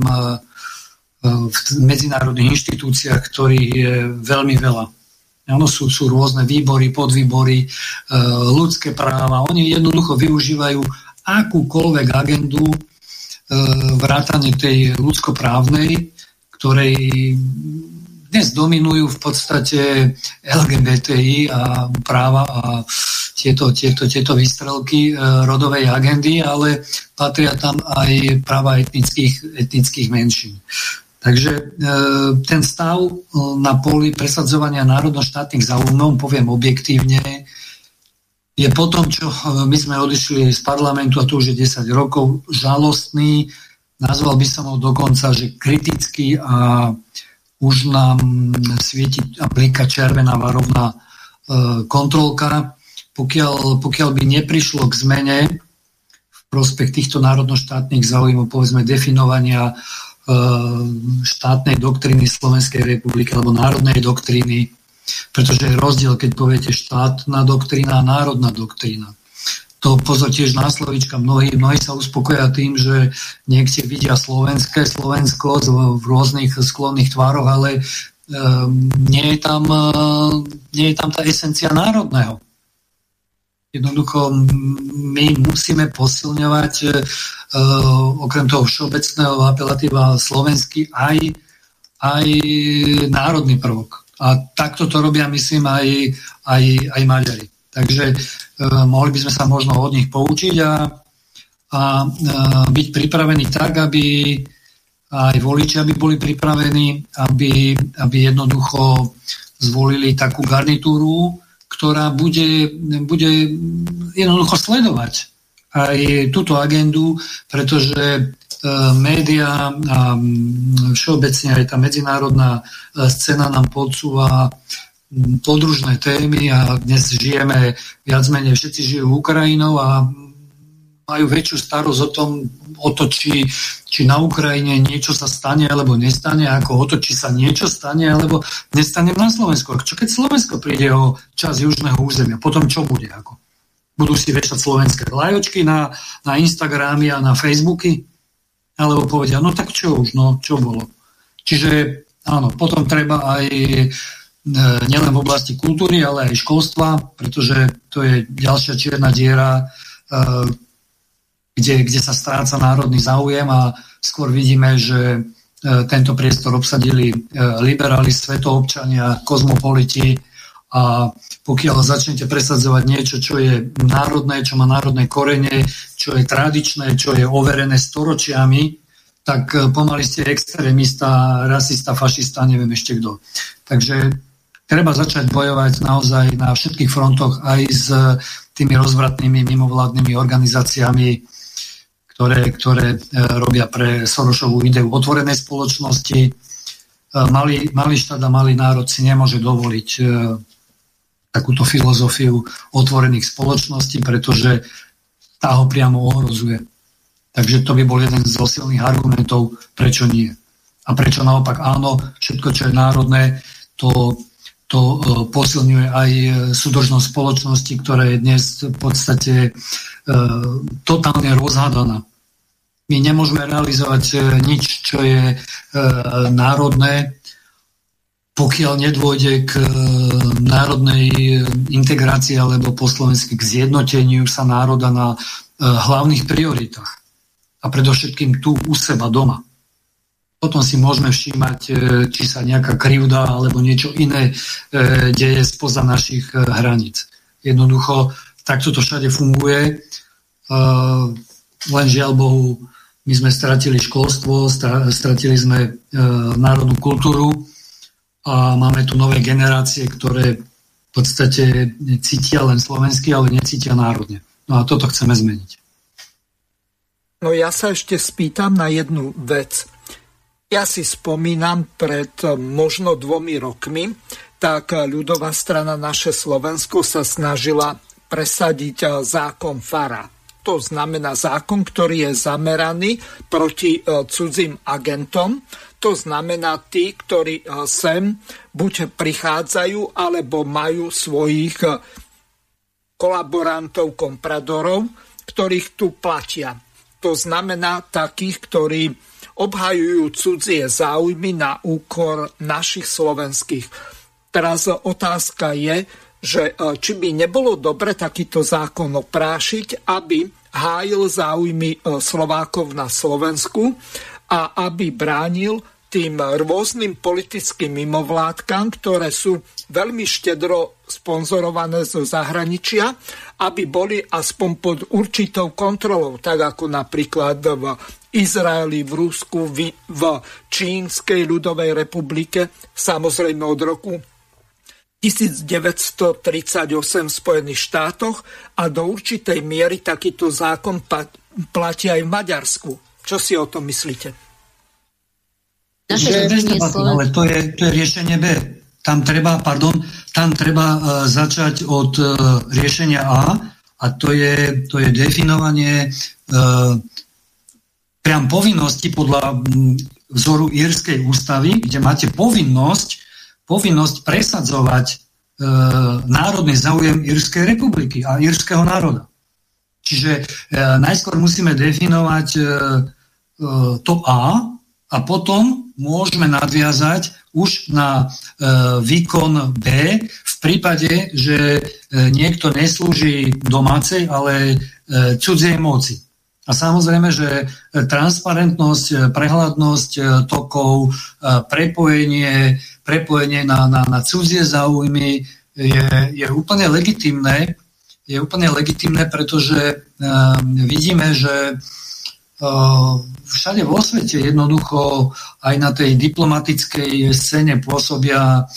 v medzinárodných inštitúciách, ktorých je veľmi veľa. Áno, sú rôzne výbory, podvýbory, ľudské práva. Oni jednoducho využívajú akúkoľvek agendu vrátane tej ľudskoprávnej, ktorej dnes dominujú v podstate LGBTI a práva a tieto výstrelky rodovej agendy, ale patria tam aj práva etnických menšín. Takže ten stav na poli presadzovania národno-štátnych záujmov, poviem objektívne, je po tom, čo my sme odišli z parlamentu, a to už je 10 rokov, žalostný. Nazval by som ho dokonca, že kritický a už nám svieti a blíka červená varovná kontrolka. Pokiaľ by neprišlo k zmene v prospech týchto národno-štátnych záujmov, povedzme definovania štátnej doktríny Slovenskej republiky alebo národnej doktríny, pretože je rozdiel, keď poviete štátna doktrína a národná doktrína. To pozor tiež na slovíčka. Mnohí sa uspokoja tým, že niekde vidia Slovensko v rôznych sklonných tvároch, ale nie je tam tá esencia národného. Jednoducho my musíme posilňovať okrem toho všeobecného apelatíva slovenský aj národný prvok. A takto to robia, myslím, aj Maďari. Takže mohli by sme sa možno od nich poučiť a byť pripravení tak, aby aj voliči, aby boli pripravení, aby jednoducho zvolili takú garnitúru, ktorá bude jednoducho sledovať aj túto agendu, pretože média a všeobecne aj tá medzinárodná scéna nám podsúva podružné témy a dnes žijeme viac menej, všetci žijú Ukrajinou a majú väčšiu starosť o to, či na Ukrajine niečo sa stane alebo nestane, ako o to, či sa niečo stane alebo nestane na Slovensku. Čo keď Slovensko príde o časť južného územia? Potom čo bude? Budú si vešať slovenské vlajočky na Instagramy a na Facebooky? Alebo povedia, no tak čo už, čo bolo? Čiže áno, potom treba aj nielen v oblasti kultúry, ale aj školstva, pretože to je ďalšia čierna diera, kde sa stráca národný záujem a skôr vidíme, že tento priestor obsadili liberáli, svetoobčania, kozmopoliti a pokiaľ začnete presadzovať niečo, čo je národné, čo má národné korene, čo je tradičné, čo je overené storočiami, tak pomaly ste extrémista, rasista, fašista, neviem ešte kto. Takže treba začať bojovať naozaj na všetkých frontoch aj s tými rozvratnými mimovládnymi organizáciami, ktoré robia pre Sorošovú ideu otvorenej spoločnosti. Malý štát a malý národ si nemôže dovoliť takúto filozofiu otvorených spoločností, pretože tá ho priamo ohrozuje. Takže to by bol jeden z silných argumentov, prečo nie. A prečo naopak áno, všetko, čo je národné, to posilňuje aj súdržnosť spoločnosti, ktorá je dnes v podstate totálne rozhádaná. My nemôžeme realizovať nič, čo je národné, pokiaľ nedôjde k národnej integrácii alebo po slovensky k zjednoteniu sa národa na hlavných prioritách. A predovšetkým tu u seba doma. Potom si môžeme všímať, či sa nejaká krivda alebo niečo iné deje spoza našich hraníc. Jednoducho, takto to všade funguje. Len žiaľ Bohu, my sme stratili školstvo, stratili sme národnú kultúru a máme tu nové generácie, ktoré v podstate cítia len slovensky, ale necítia národne. No a toto chceme zmeniť. No ja sa ešte spýtam na jednu vec. Ja si spomínam, pred možno 2 rokmi, tak ľudová strana Naše Slovensko sa snažila presadiť zákon FARA. To znamená zákon, ktorý je zameraný proti cudzím agentom. To znamená tí, ktorí sem buď prichádzajú, alebo majú svojich kolaborantov, kompradorov, ktorých tu platia. To znamená takých, ktorí obhajujú cudzie záujmy na úkor našich slovenských. Teraz otázka je, že či by nebolo dobre takýto zákon oprášiť, aby hájil záujmy Slovákov na Slovensku a aby bránil tým rôznym politickým mimovládkam, ktoré sú veľmi štedro sponzorované zo zahraničia, aby boli aspoň pod určitou kontrolou, tak ako napríklad v Izraeli, v Rusku, v Čínskej ľudovej republike, samozrejme od roku 1938 v Spojených štátoch a do určitej miery takýto zákon platí aj v Maďarsku. Čo si o tom myslíte? Ale to je riešenie B. Tam treba začať od riešenia A to je definovanie priam povinnosti podľa vzoru írskej ústavy, kde máte povinnosť presadzovať národný záujem Írskej republiky a írskeho národa. Čiže najskôr musíme definovať to A potom môžeme nadviazať už na výkon B v prípade, že niekto neslúži domácej, ale cudzej moci. A samozrejme, že transparentnosť, prehľadnosť tokov, prepojenie na cudzie záujmy je úplne legitímne. Je úplne legitímne, pretože vidíme, že všade vo svete jednoducho aj na tej diplomatickej scéne pôsobia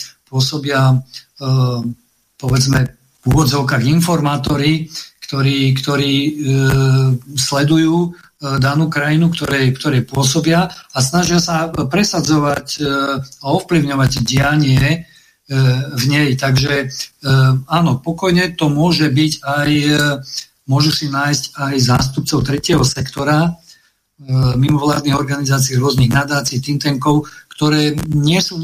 povedzme v úvodzovkách informátori, ktorí sledujú danú krajinu, ktoré pôsobia a snažia sa presadzovať a ovplyvňovať dianie v nej. Takže áno, pokojne to môže byť aj môžu si nájsť aj zástupcov tretieho sektora, mimovládnych organizácií, rôznych nadácií, think tankov, ktoré nie sú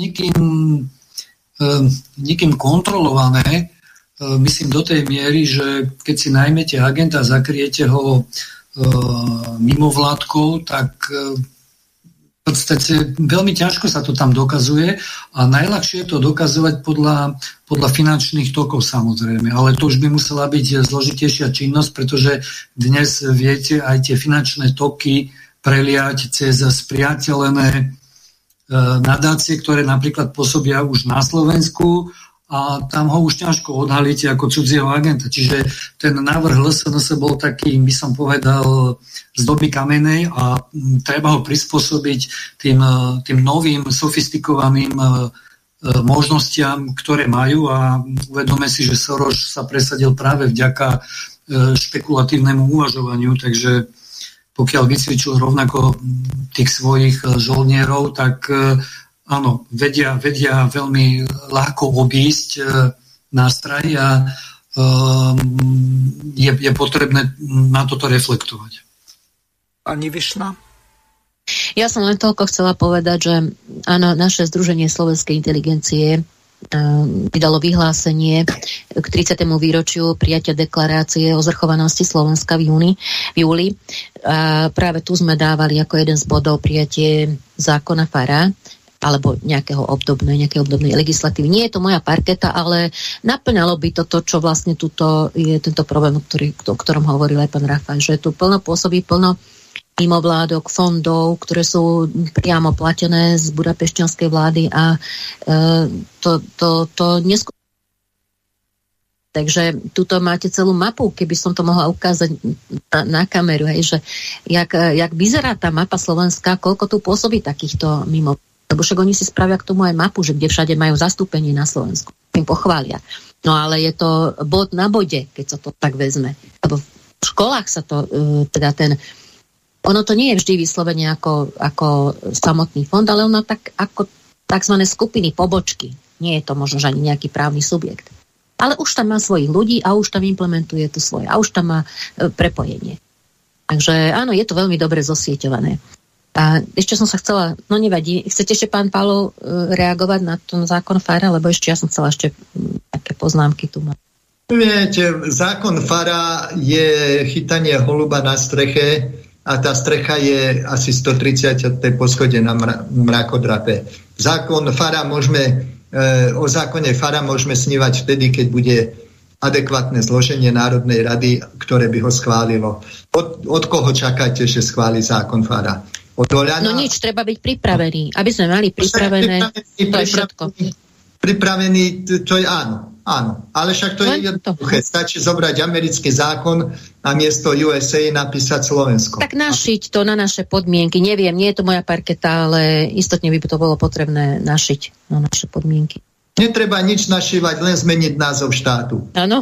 nikým kontrolované, myslím do tej miery, že keď si najmete agenta, zakriete ho mimovládkou, tak v podstate veľmi ťažko sa to tam dokazuje a najľahšie je to dokazovať podľa finančných tokov samozrejme, ale to už by musela byť zložitejšia činnosť, pretože dnes viete aj tie finančné toky preliať cez spriateľené nadácie, ktoré napríklad pôsobia už na Slovensku a tam ho už ťažko odhalíte ako cudzieho agenta. Čiže ten návrh LSNS bol taký, by som povedal, z doby kamenej a treba ho prispôsobiť tým novým, sofistikovaným možnostiam, ktoré majú a uvedome si, že Soros sa presadil práve vďaka špekulatívnemu uvažovaniu, takže pokiaľ vycvičil rovnako tých svojich žoldnierov, tak áno, vedia veľmi ľahko obísť nástroj a je potrebné na toto reflektovať. Pani Višna? Ja som len toľko chcela povedať, že áno, naše Združenie slovenskej inteligencie vydalo vyhlásenie k 30. výročiu prijatia deklarácie o zvrchovanosti Slovenska v júli. A práve tu sme dávali ako jeden z bodov prijatie zákona FARA alebo nejakej obdobnej legislatívy. Nie je to moja parketa, ale naplňalo by to, čo vlastne tuto je tento problém, o ktorom hovoril aj pán Rafaj, že tu plno pôsobí plno mimovládok, fondov, ktoré sú priamo platené z budapešťanskej vlády a to neskôr. Takže tuto máte celú mapu, keby som to mohla ukázať na kameru, hej, že jak vyzerá tá mapa Slovenska, koľko tu pôsobí takýchto mimovládok. Lebo však oni si spravia k tomu aj mapu, že kde všade majú zastúpenie na Slovensku. Im pochvália. No ale je to bod na bode, keď sa to tak vezme. Lebo v školách sa to, ono to nie je vždy vyslovene ako samotný fond, ale ono tak ako takzvané skupiny, pobočky. Nie je to možno ani nejaký právny subjekt. Ale už tam má svojich ľudí a už tam implementuje to svoje. A už tam má prepojenie. Takže áno, je to veľmi dobre zosieťované. A ešte som sa chcela, no nevadí, chcete ešte pán Pavlov reagovať na ten zákon FARA, lebo ešte ja som chcela ešte také poznámky tu mať. Viete, zákon FARA je chytanie holuba na streche a tá strecha je asi 130 poschodie na mrakodrape. Zákon FARA o zákone FARA môžeme snívať vtedy, keď bude adekvátne zloženie Národnej rady, ktoré by ho schválilo. Od koho čakáte, že schváli zákon FARA? No nič, treba byť pripravený. Aby sme mali pripravené, to je všetko. Pripravený, to je áno. Ale však to je jednoduché. Stačí zobrať americký zákon a miesto USA napísať Slovensko. Tak našiť to na naše podmienky. Neviem, nie je to moja parketa, ale istotne by to bolo potrebné našiť na naše podmienky. Netreba nič našívať, len zmeniť názov štátu. Áno.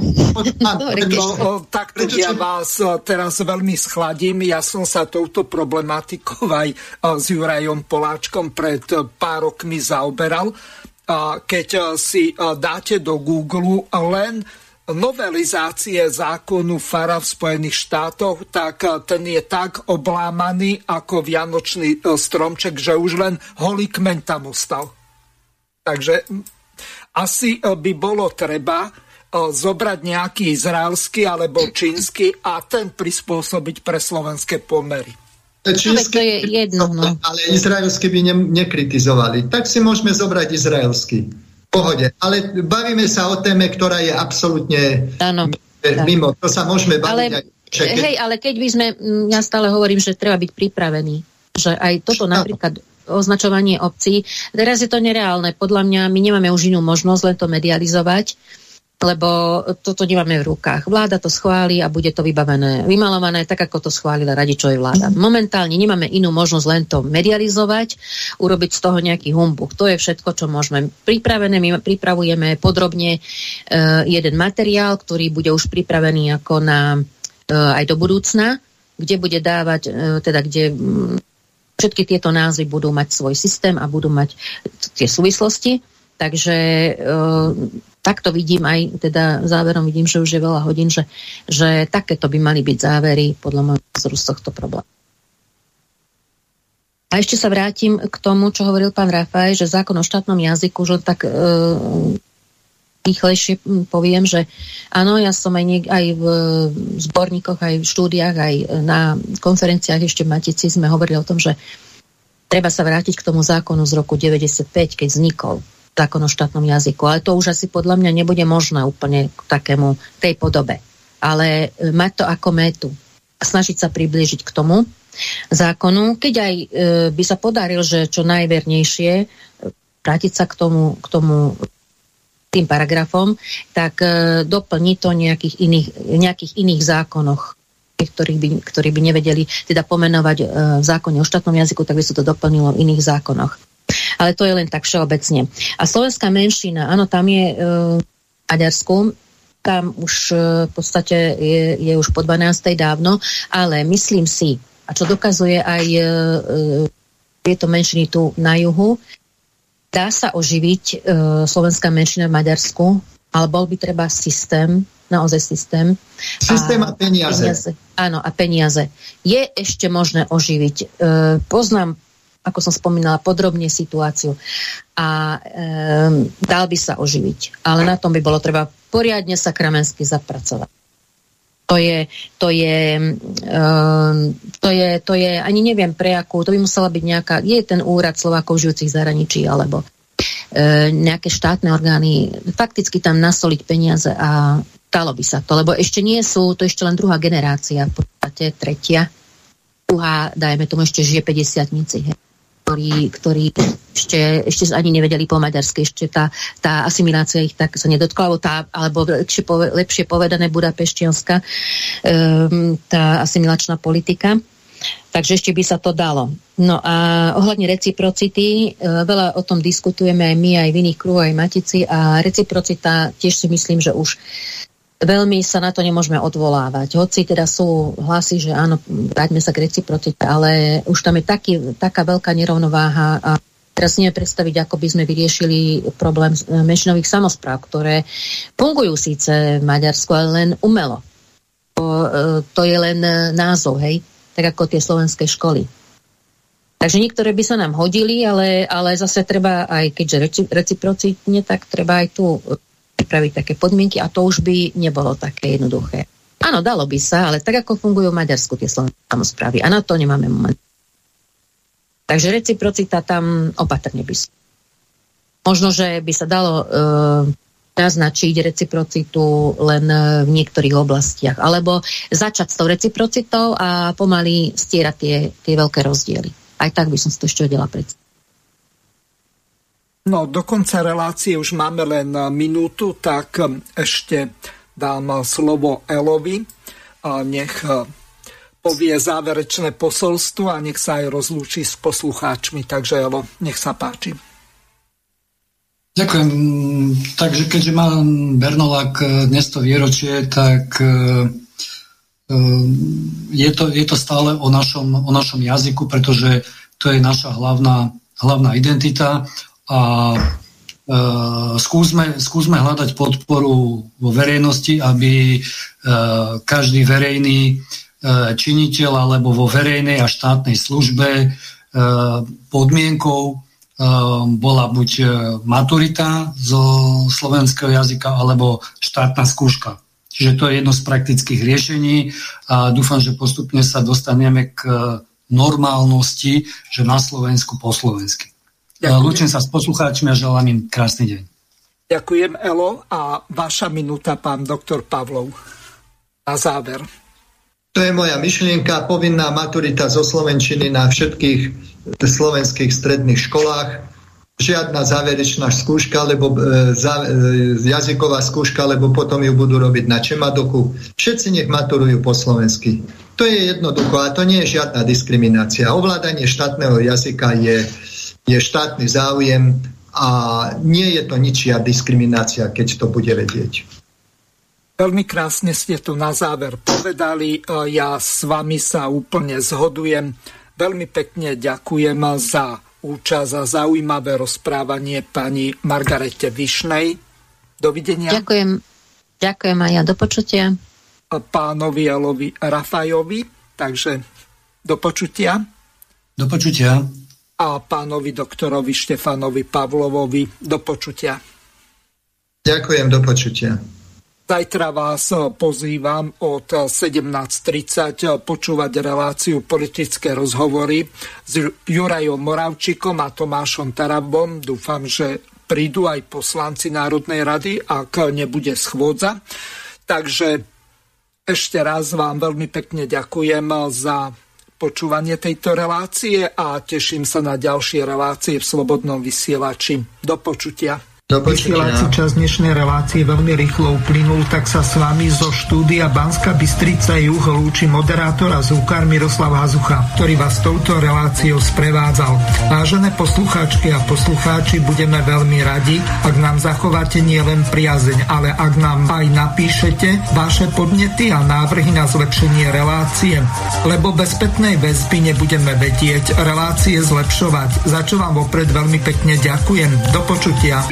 Takto ja vás teraz veľmi schladím. Ja som sa touto problematikou aj s Jurajom Poláčkom pred pár rokmi zaoberal. Keď si dáte do Google len novelizácie zákonu FARA v Spojených štátoch, tak ten je tak oblámaný ako vianočný stromček, že už len holý kmeň tam ostal. Takže asi by bolo treba zobrať nejaký izraelský alebo čínsky a ten prispôsobiť pre slovenské pomery. Čínsky, to je jedno, no. Ale izraelský by nekritizovali. Tak si môžeme zobrať izraelský. Pohode. Ale bavíme sa o téme, ktorá je absolútne mimo. To sa môžeme baviť. Ale keď by sme, ja stále hovorím, že treba byť pripravený. Že aj toto napríklad označovanie obcí. Teraz je to nereálne. Podľa mňa my nemáme už inú možnosť len to medializovať, lebo toto nemáme v rukách. Vláda to schváli a bude to vymalované tak, ako to schválila Radičovej vláda. Momentálne nemáme inú možnosť len to medializovať, urobiť z toho nejaký humbug. To je všetko, čo môžeme. Pripravené, my pripravujeme podrobne jeden materiál, ktorý bude už pripravený ako aj do budúcna, kde bude dávať, kde všetky tieto názvy budú mať svoj systém a budú mať tie súvislosti. Takže takto vidím aj, teda záverom vidím, že už je veľa hodín, že takéto by mali byť závery podľa môjho názoru z tohto problému. A ešte sa vrátim k tomu, čo hovoril pán Rafaj, že zákon o štátnom jazyku, že tak rýchlejšie poviem, že áno, ja som aj v zborníkoch, aj v štúdiách, aj na konferenciách ešte v Matici sme hovorili o tom, že treba sa vrátiť k tomu zákonu z roku 95, keď vznikol zákon o štátnom jazyku. Ale to už asi podľa mňa nebude možné úplne k takému tej podobe. Ale mať to ako métu a snažiť sa priblížiť k tomu zákonu, keď aj by sa podaril, že čo najvernejšie vrátiť sa k tomu tým paragrafom, tak doplní to nejakých iných zákonoch, ktorí by nevedeli teda pomenovať v zákone o štátnom jazyku, tak by sa to doplnilo v iných zákonoch. Ale to je len tak všeobecne. A slovenská menšina, áno, tam je v Maďarsku, tam už v podstate je už po 12. dávno, ale myslím si, a čo dokazuje aj tieto menšiny tu na juhu, dá sa oživiť slovenská menšina v Maďarsku, ale bol by treba systém, naozaj systém. Systém a peniaze. Áno, a peniaze. Je ešte možné oživiť. Poznám, ako som spomínala, podrobne situáciu a dal by sa oživiť. Ale na tom by bolo treba poriadne sakramensky zapracovať. To je, ani neviem pre akú, to by musela byť nejaká, je ten úrad Slovákov žijúcich v zahraničí, alebo nejaké štátne orgány, fakticky tam nasoliť peniaze a dalo by sa to, lebo ešte nie sú, to ešte len druhá generácia, v podstate tretia, druhá, dajme tomu, ešte žije 50-tníci, ktorí ešte ani nevedeli po maďarsky, ešte tá asimilácia ich tak sa nedotkla, alebo lepšie povedané budapešťanská tá asimilačná politika. Takže ešte by sa to dalo. No a ohľadne reciprocity, veľa o tom diskutujeme aj my, aj v iných kruhoch, aj Matici, a reciprocita tiež si myslím, že už veľmi sa na to nemôžeme odvolávať. Hoci teda sú hlasy, že áno, vráťme sa k reciprocite, ale už tam je taká veľká nerovnováha a teraz neviem predstaviť, ako by sme vyriešili problém menšinových samospráv, ktoré fungujú síce v Maďarsku, ale len umelo. To je len názov, hej, tak ako tie slovenské školy. Takže niektoré by sa nám hodili, ale zase treba aj, keďže reciprocitne, tak treba aj tu pripraviť také podmienky a to už by nebolo také jednoduché. Áno, dalo by sa, ale tak ako fungujú v Maďarsku tie slovenské samosprávy a na to nemáme moment. Takže reciprocita tam opatrne by sa. Možno, že by sa dalo naznačiť reciprocitu len v niektorých oblastiach, alebo začať s tou reciprocitou a pomaly stierať tie veľké rozdiely. Aj tak by som si to ešte vedela predstaviť. No, do konca relácie už máme len minútu, tak ešte dám slovo Elovi. Nech povie záverečné posolstvo a nech sa aj rozlúči s poslucháčmi. Takže Elo, nech sa páči. Ďakujem. Takže keďže má Bernolák dnes to výročie, tak je to stále o našom jazyku, pretože to je naša hlavná identita. A skúsme hľadať podporu vo verejnosti, aby každý verejný činiteľ alebo vo verejnej a štátnej službe podmienkou bola buď maturita zo slovenského jazyka alebo štátna skúška. Čiže to je jedno z praktických riešení a dúfam, že postupne sa dostaneme k normálnosti, že na Slovensku po slovensky. Lúčim sa s poslucháčmi a želám im krásny deň. Ďakujem, Elo. A vaša minúta, pán doktor Pavlov. Na záver. To je moja myšlienka. Povinná maturita zo slovenčiny na všetkých slovenských stredných školách. Žiadna záverečná skúška, alebo jazyková skúška, lebo potom ju budú robiť na Čemadoku. Všetci nech maturujú po slovensky. To je jednoducho a to nie je žiadna diskriminácia. Ovládanie štátneho jazyka je štátny záujem a nie je to ničia diskriminácia, keď to bude vedieť. Veľmi krásne ste to na záver povedali. Ja s vami sa úplne zhodujem. Veľmi pekne ďakujem za účasť a zaujímavé rozprávanie pani Margarete Višnej. Dovidenia. Ďakujem aj ja. Do počutia. Pánovi Elovi Rafajovi, takže do počutia. Do počutia. A pánovi doktorovi Štefanovi Pavlovovi do počutia. Ďakujem, do počutia. Zajtra vás pozývam od 17:30 počúvať reláciu Politické rozhovory s Jurajom Moravčíkom a Tomášom Tarabom. Dúfam, že prídu aj poslanci Národnej rady, ak nebude schôdza. Takže ešte raz vám veľmi pekne ďakujem za počúvanie tejto relácie a teším sa na ďalšie relácie v Slobodnom vysielači. Do počutia. Vysielací čas dnešnej relácie veľmi rýchlo uplynul, tak sa s vami zo štúdia Banská Bystrica juh lúči moderátor a zvukár Miroslav Hazucha, ktorý vás touto reláciou sprevádzal. Vážené poslucháčky a poslucháči, budeme veľmi radi, ak nám zachováte nielen priazeň, ale ak nám aj napíšete vaše podnety a návrhy na zlepšenie relácie, lebo bez spätnej väzby nebudeme vedieť relácie zlepšovať. Za čo vám vopred veľmi pekne ďakujem. Do počutia.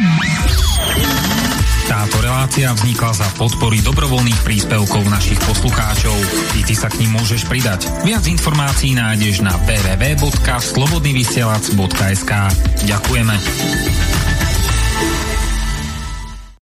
Táto relácia vznikla za podpory dobrovoľných príspevkov našich poslucháčov. I ty sa k nim môžeš pridať. Viac informácií nájdeš na www.slobodnyvysielac.sk. Ďakujeme.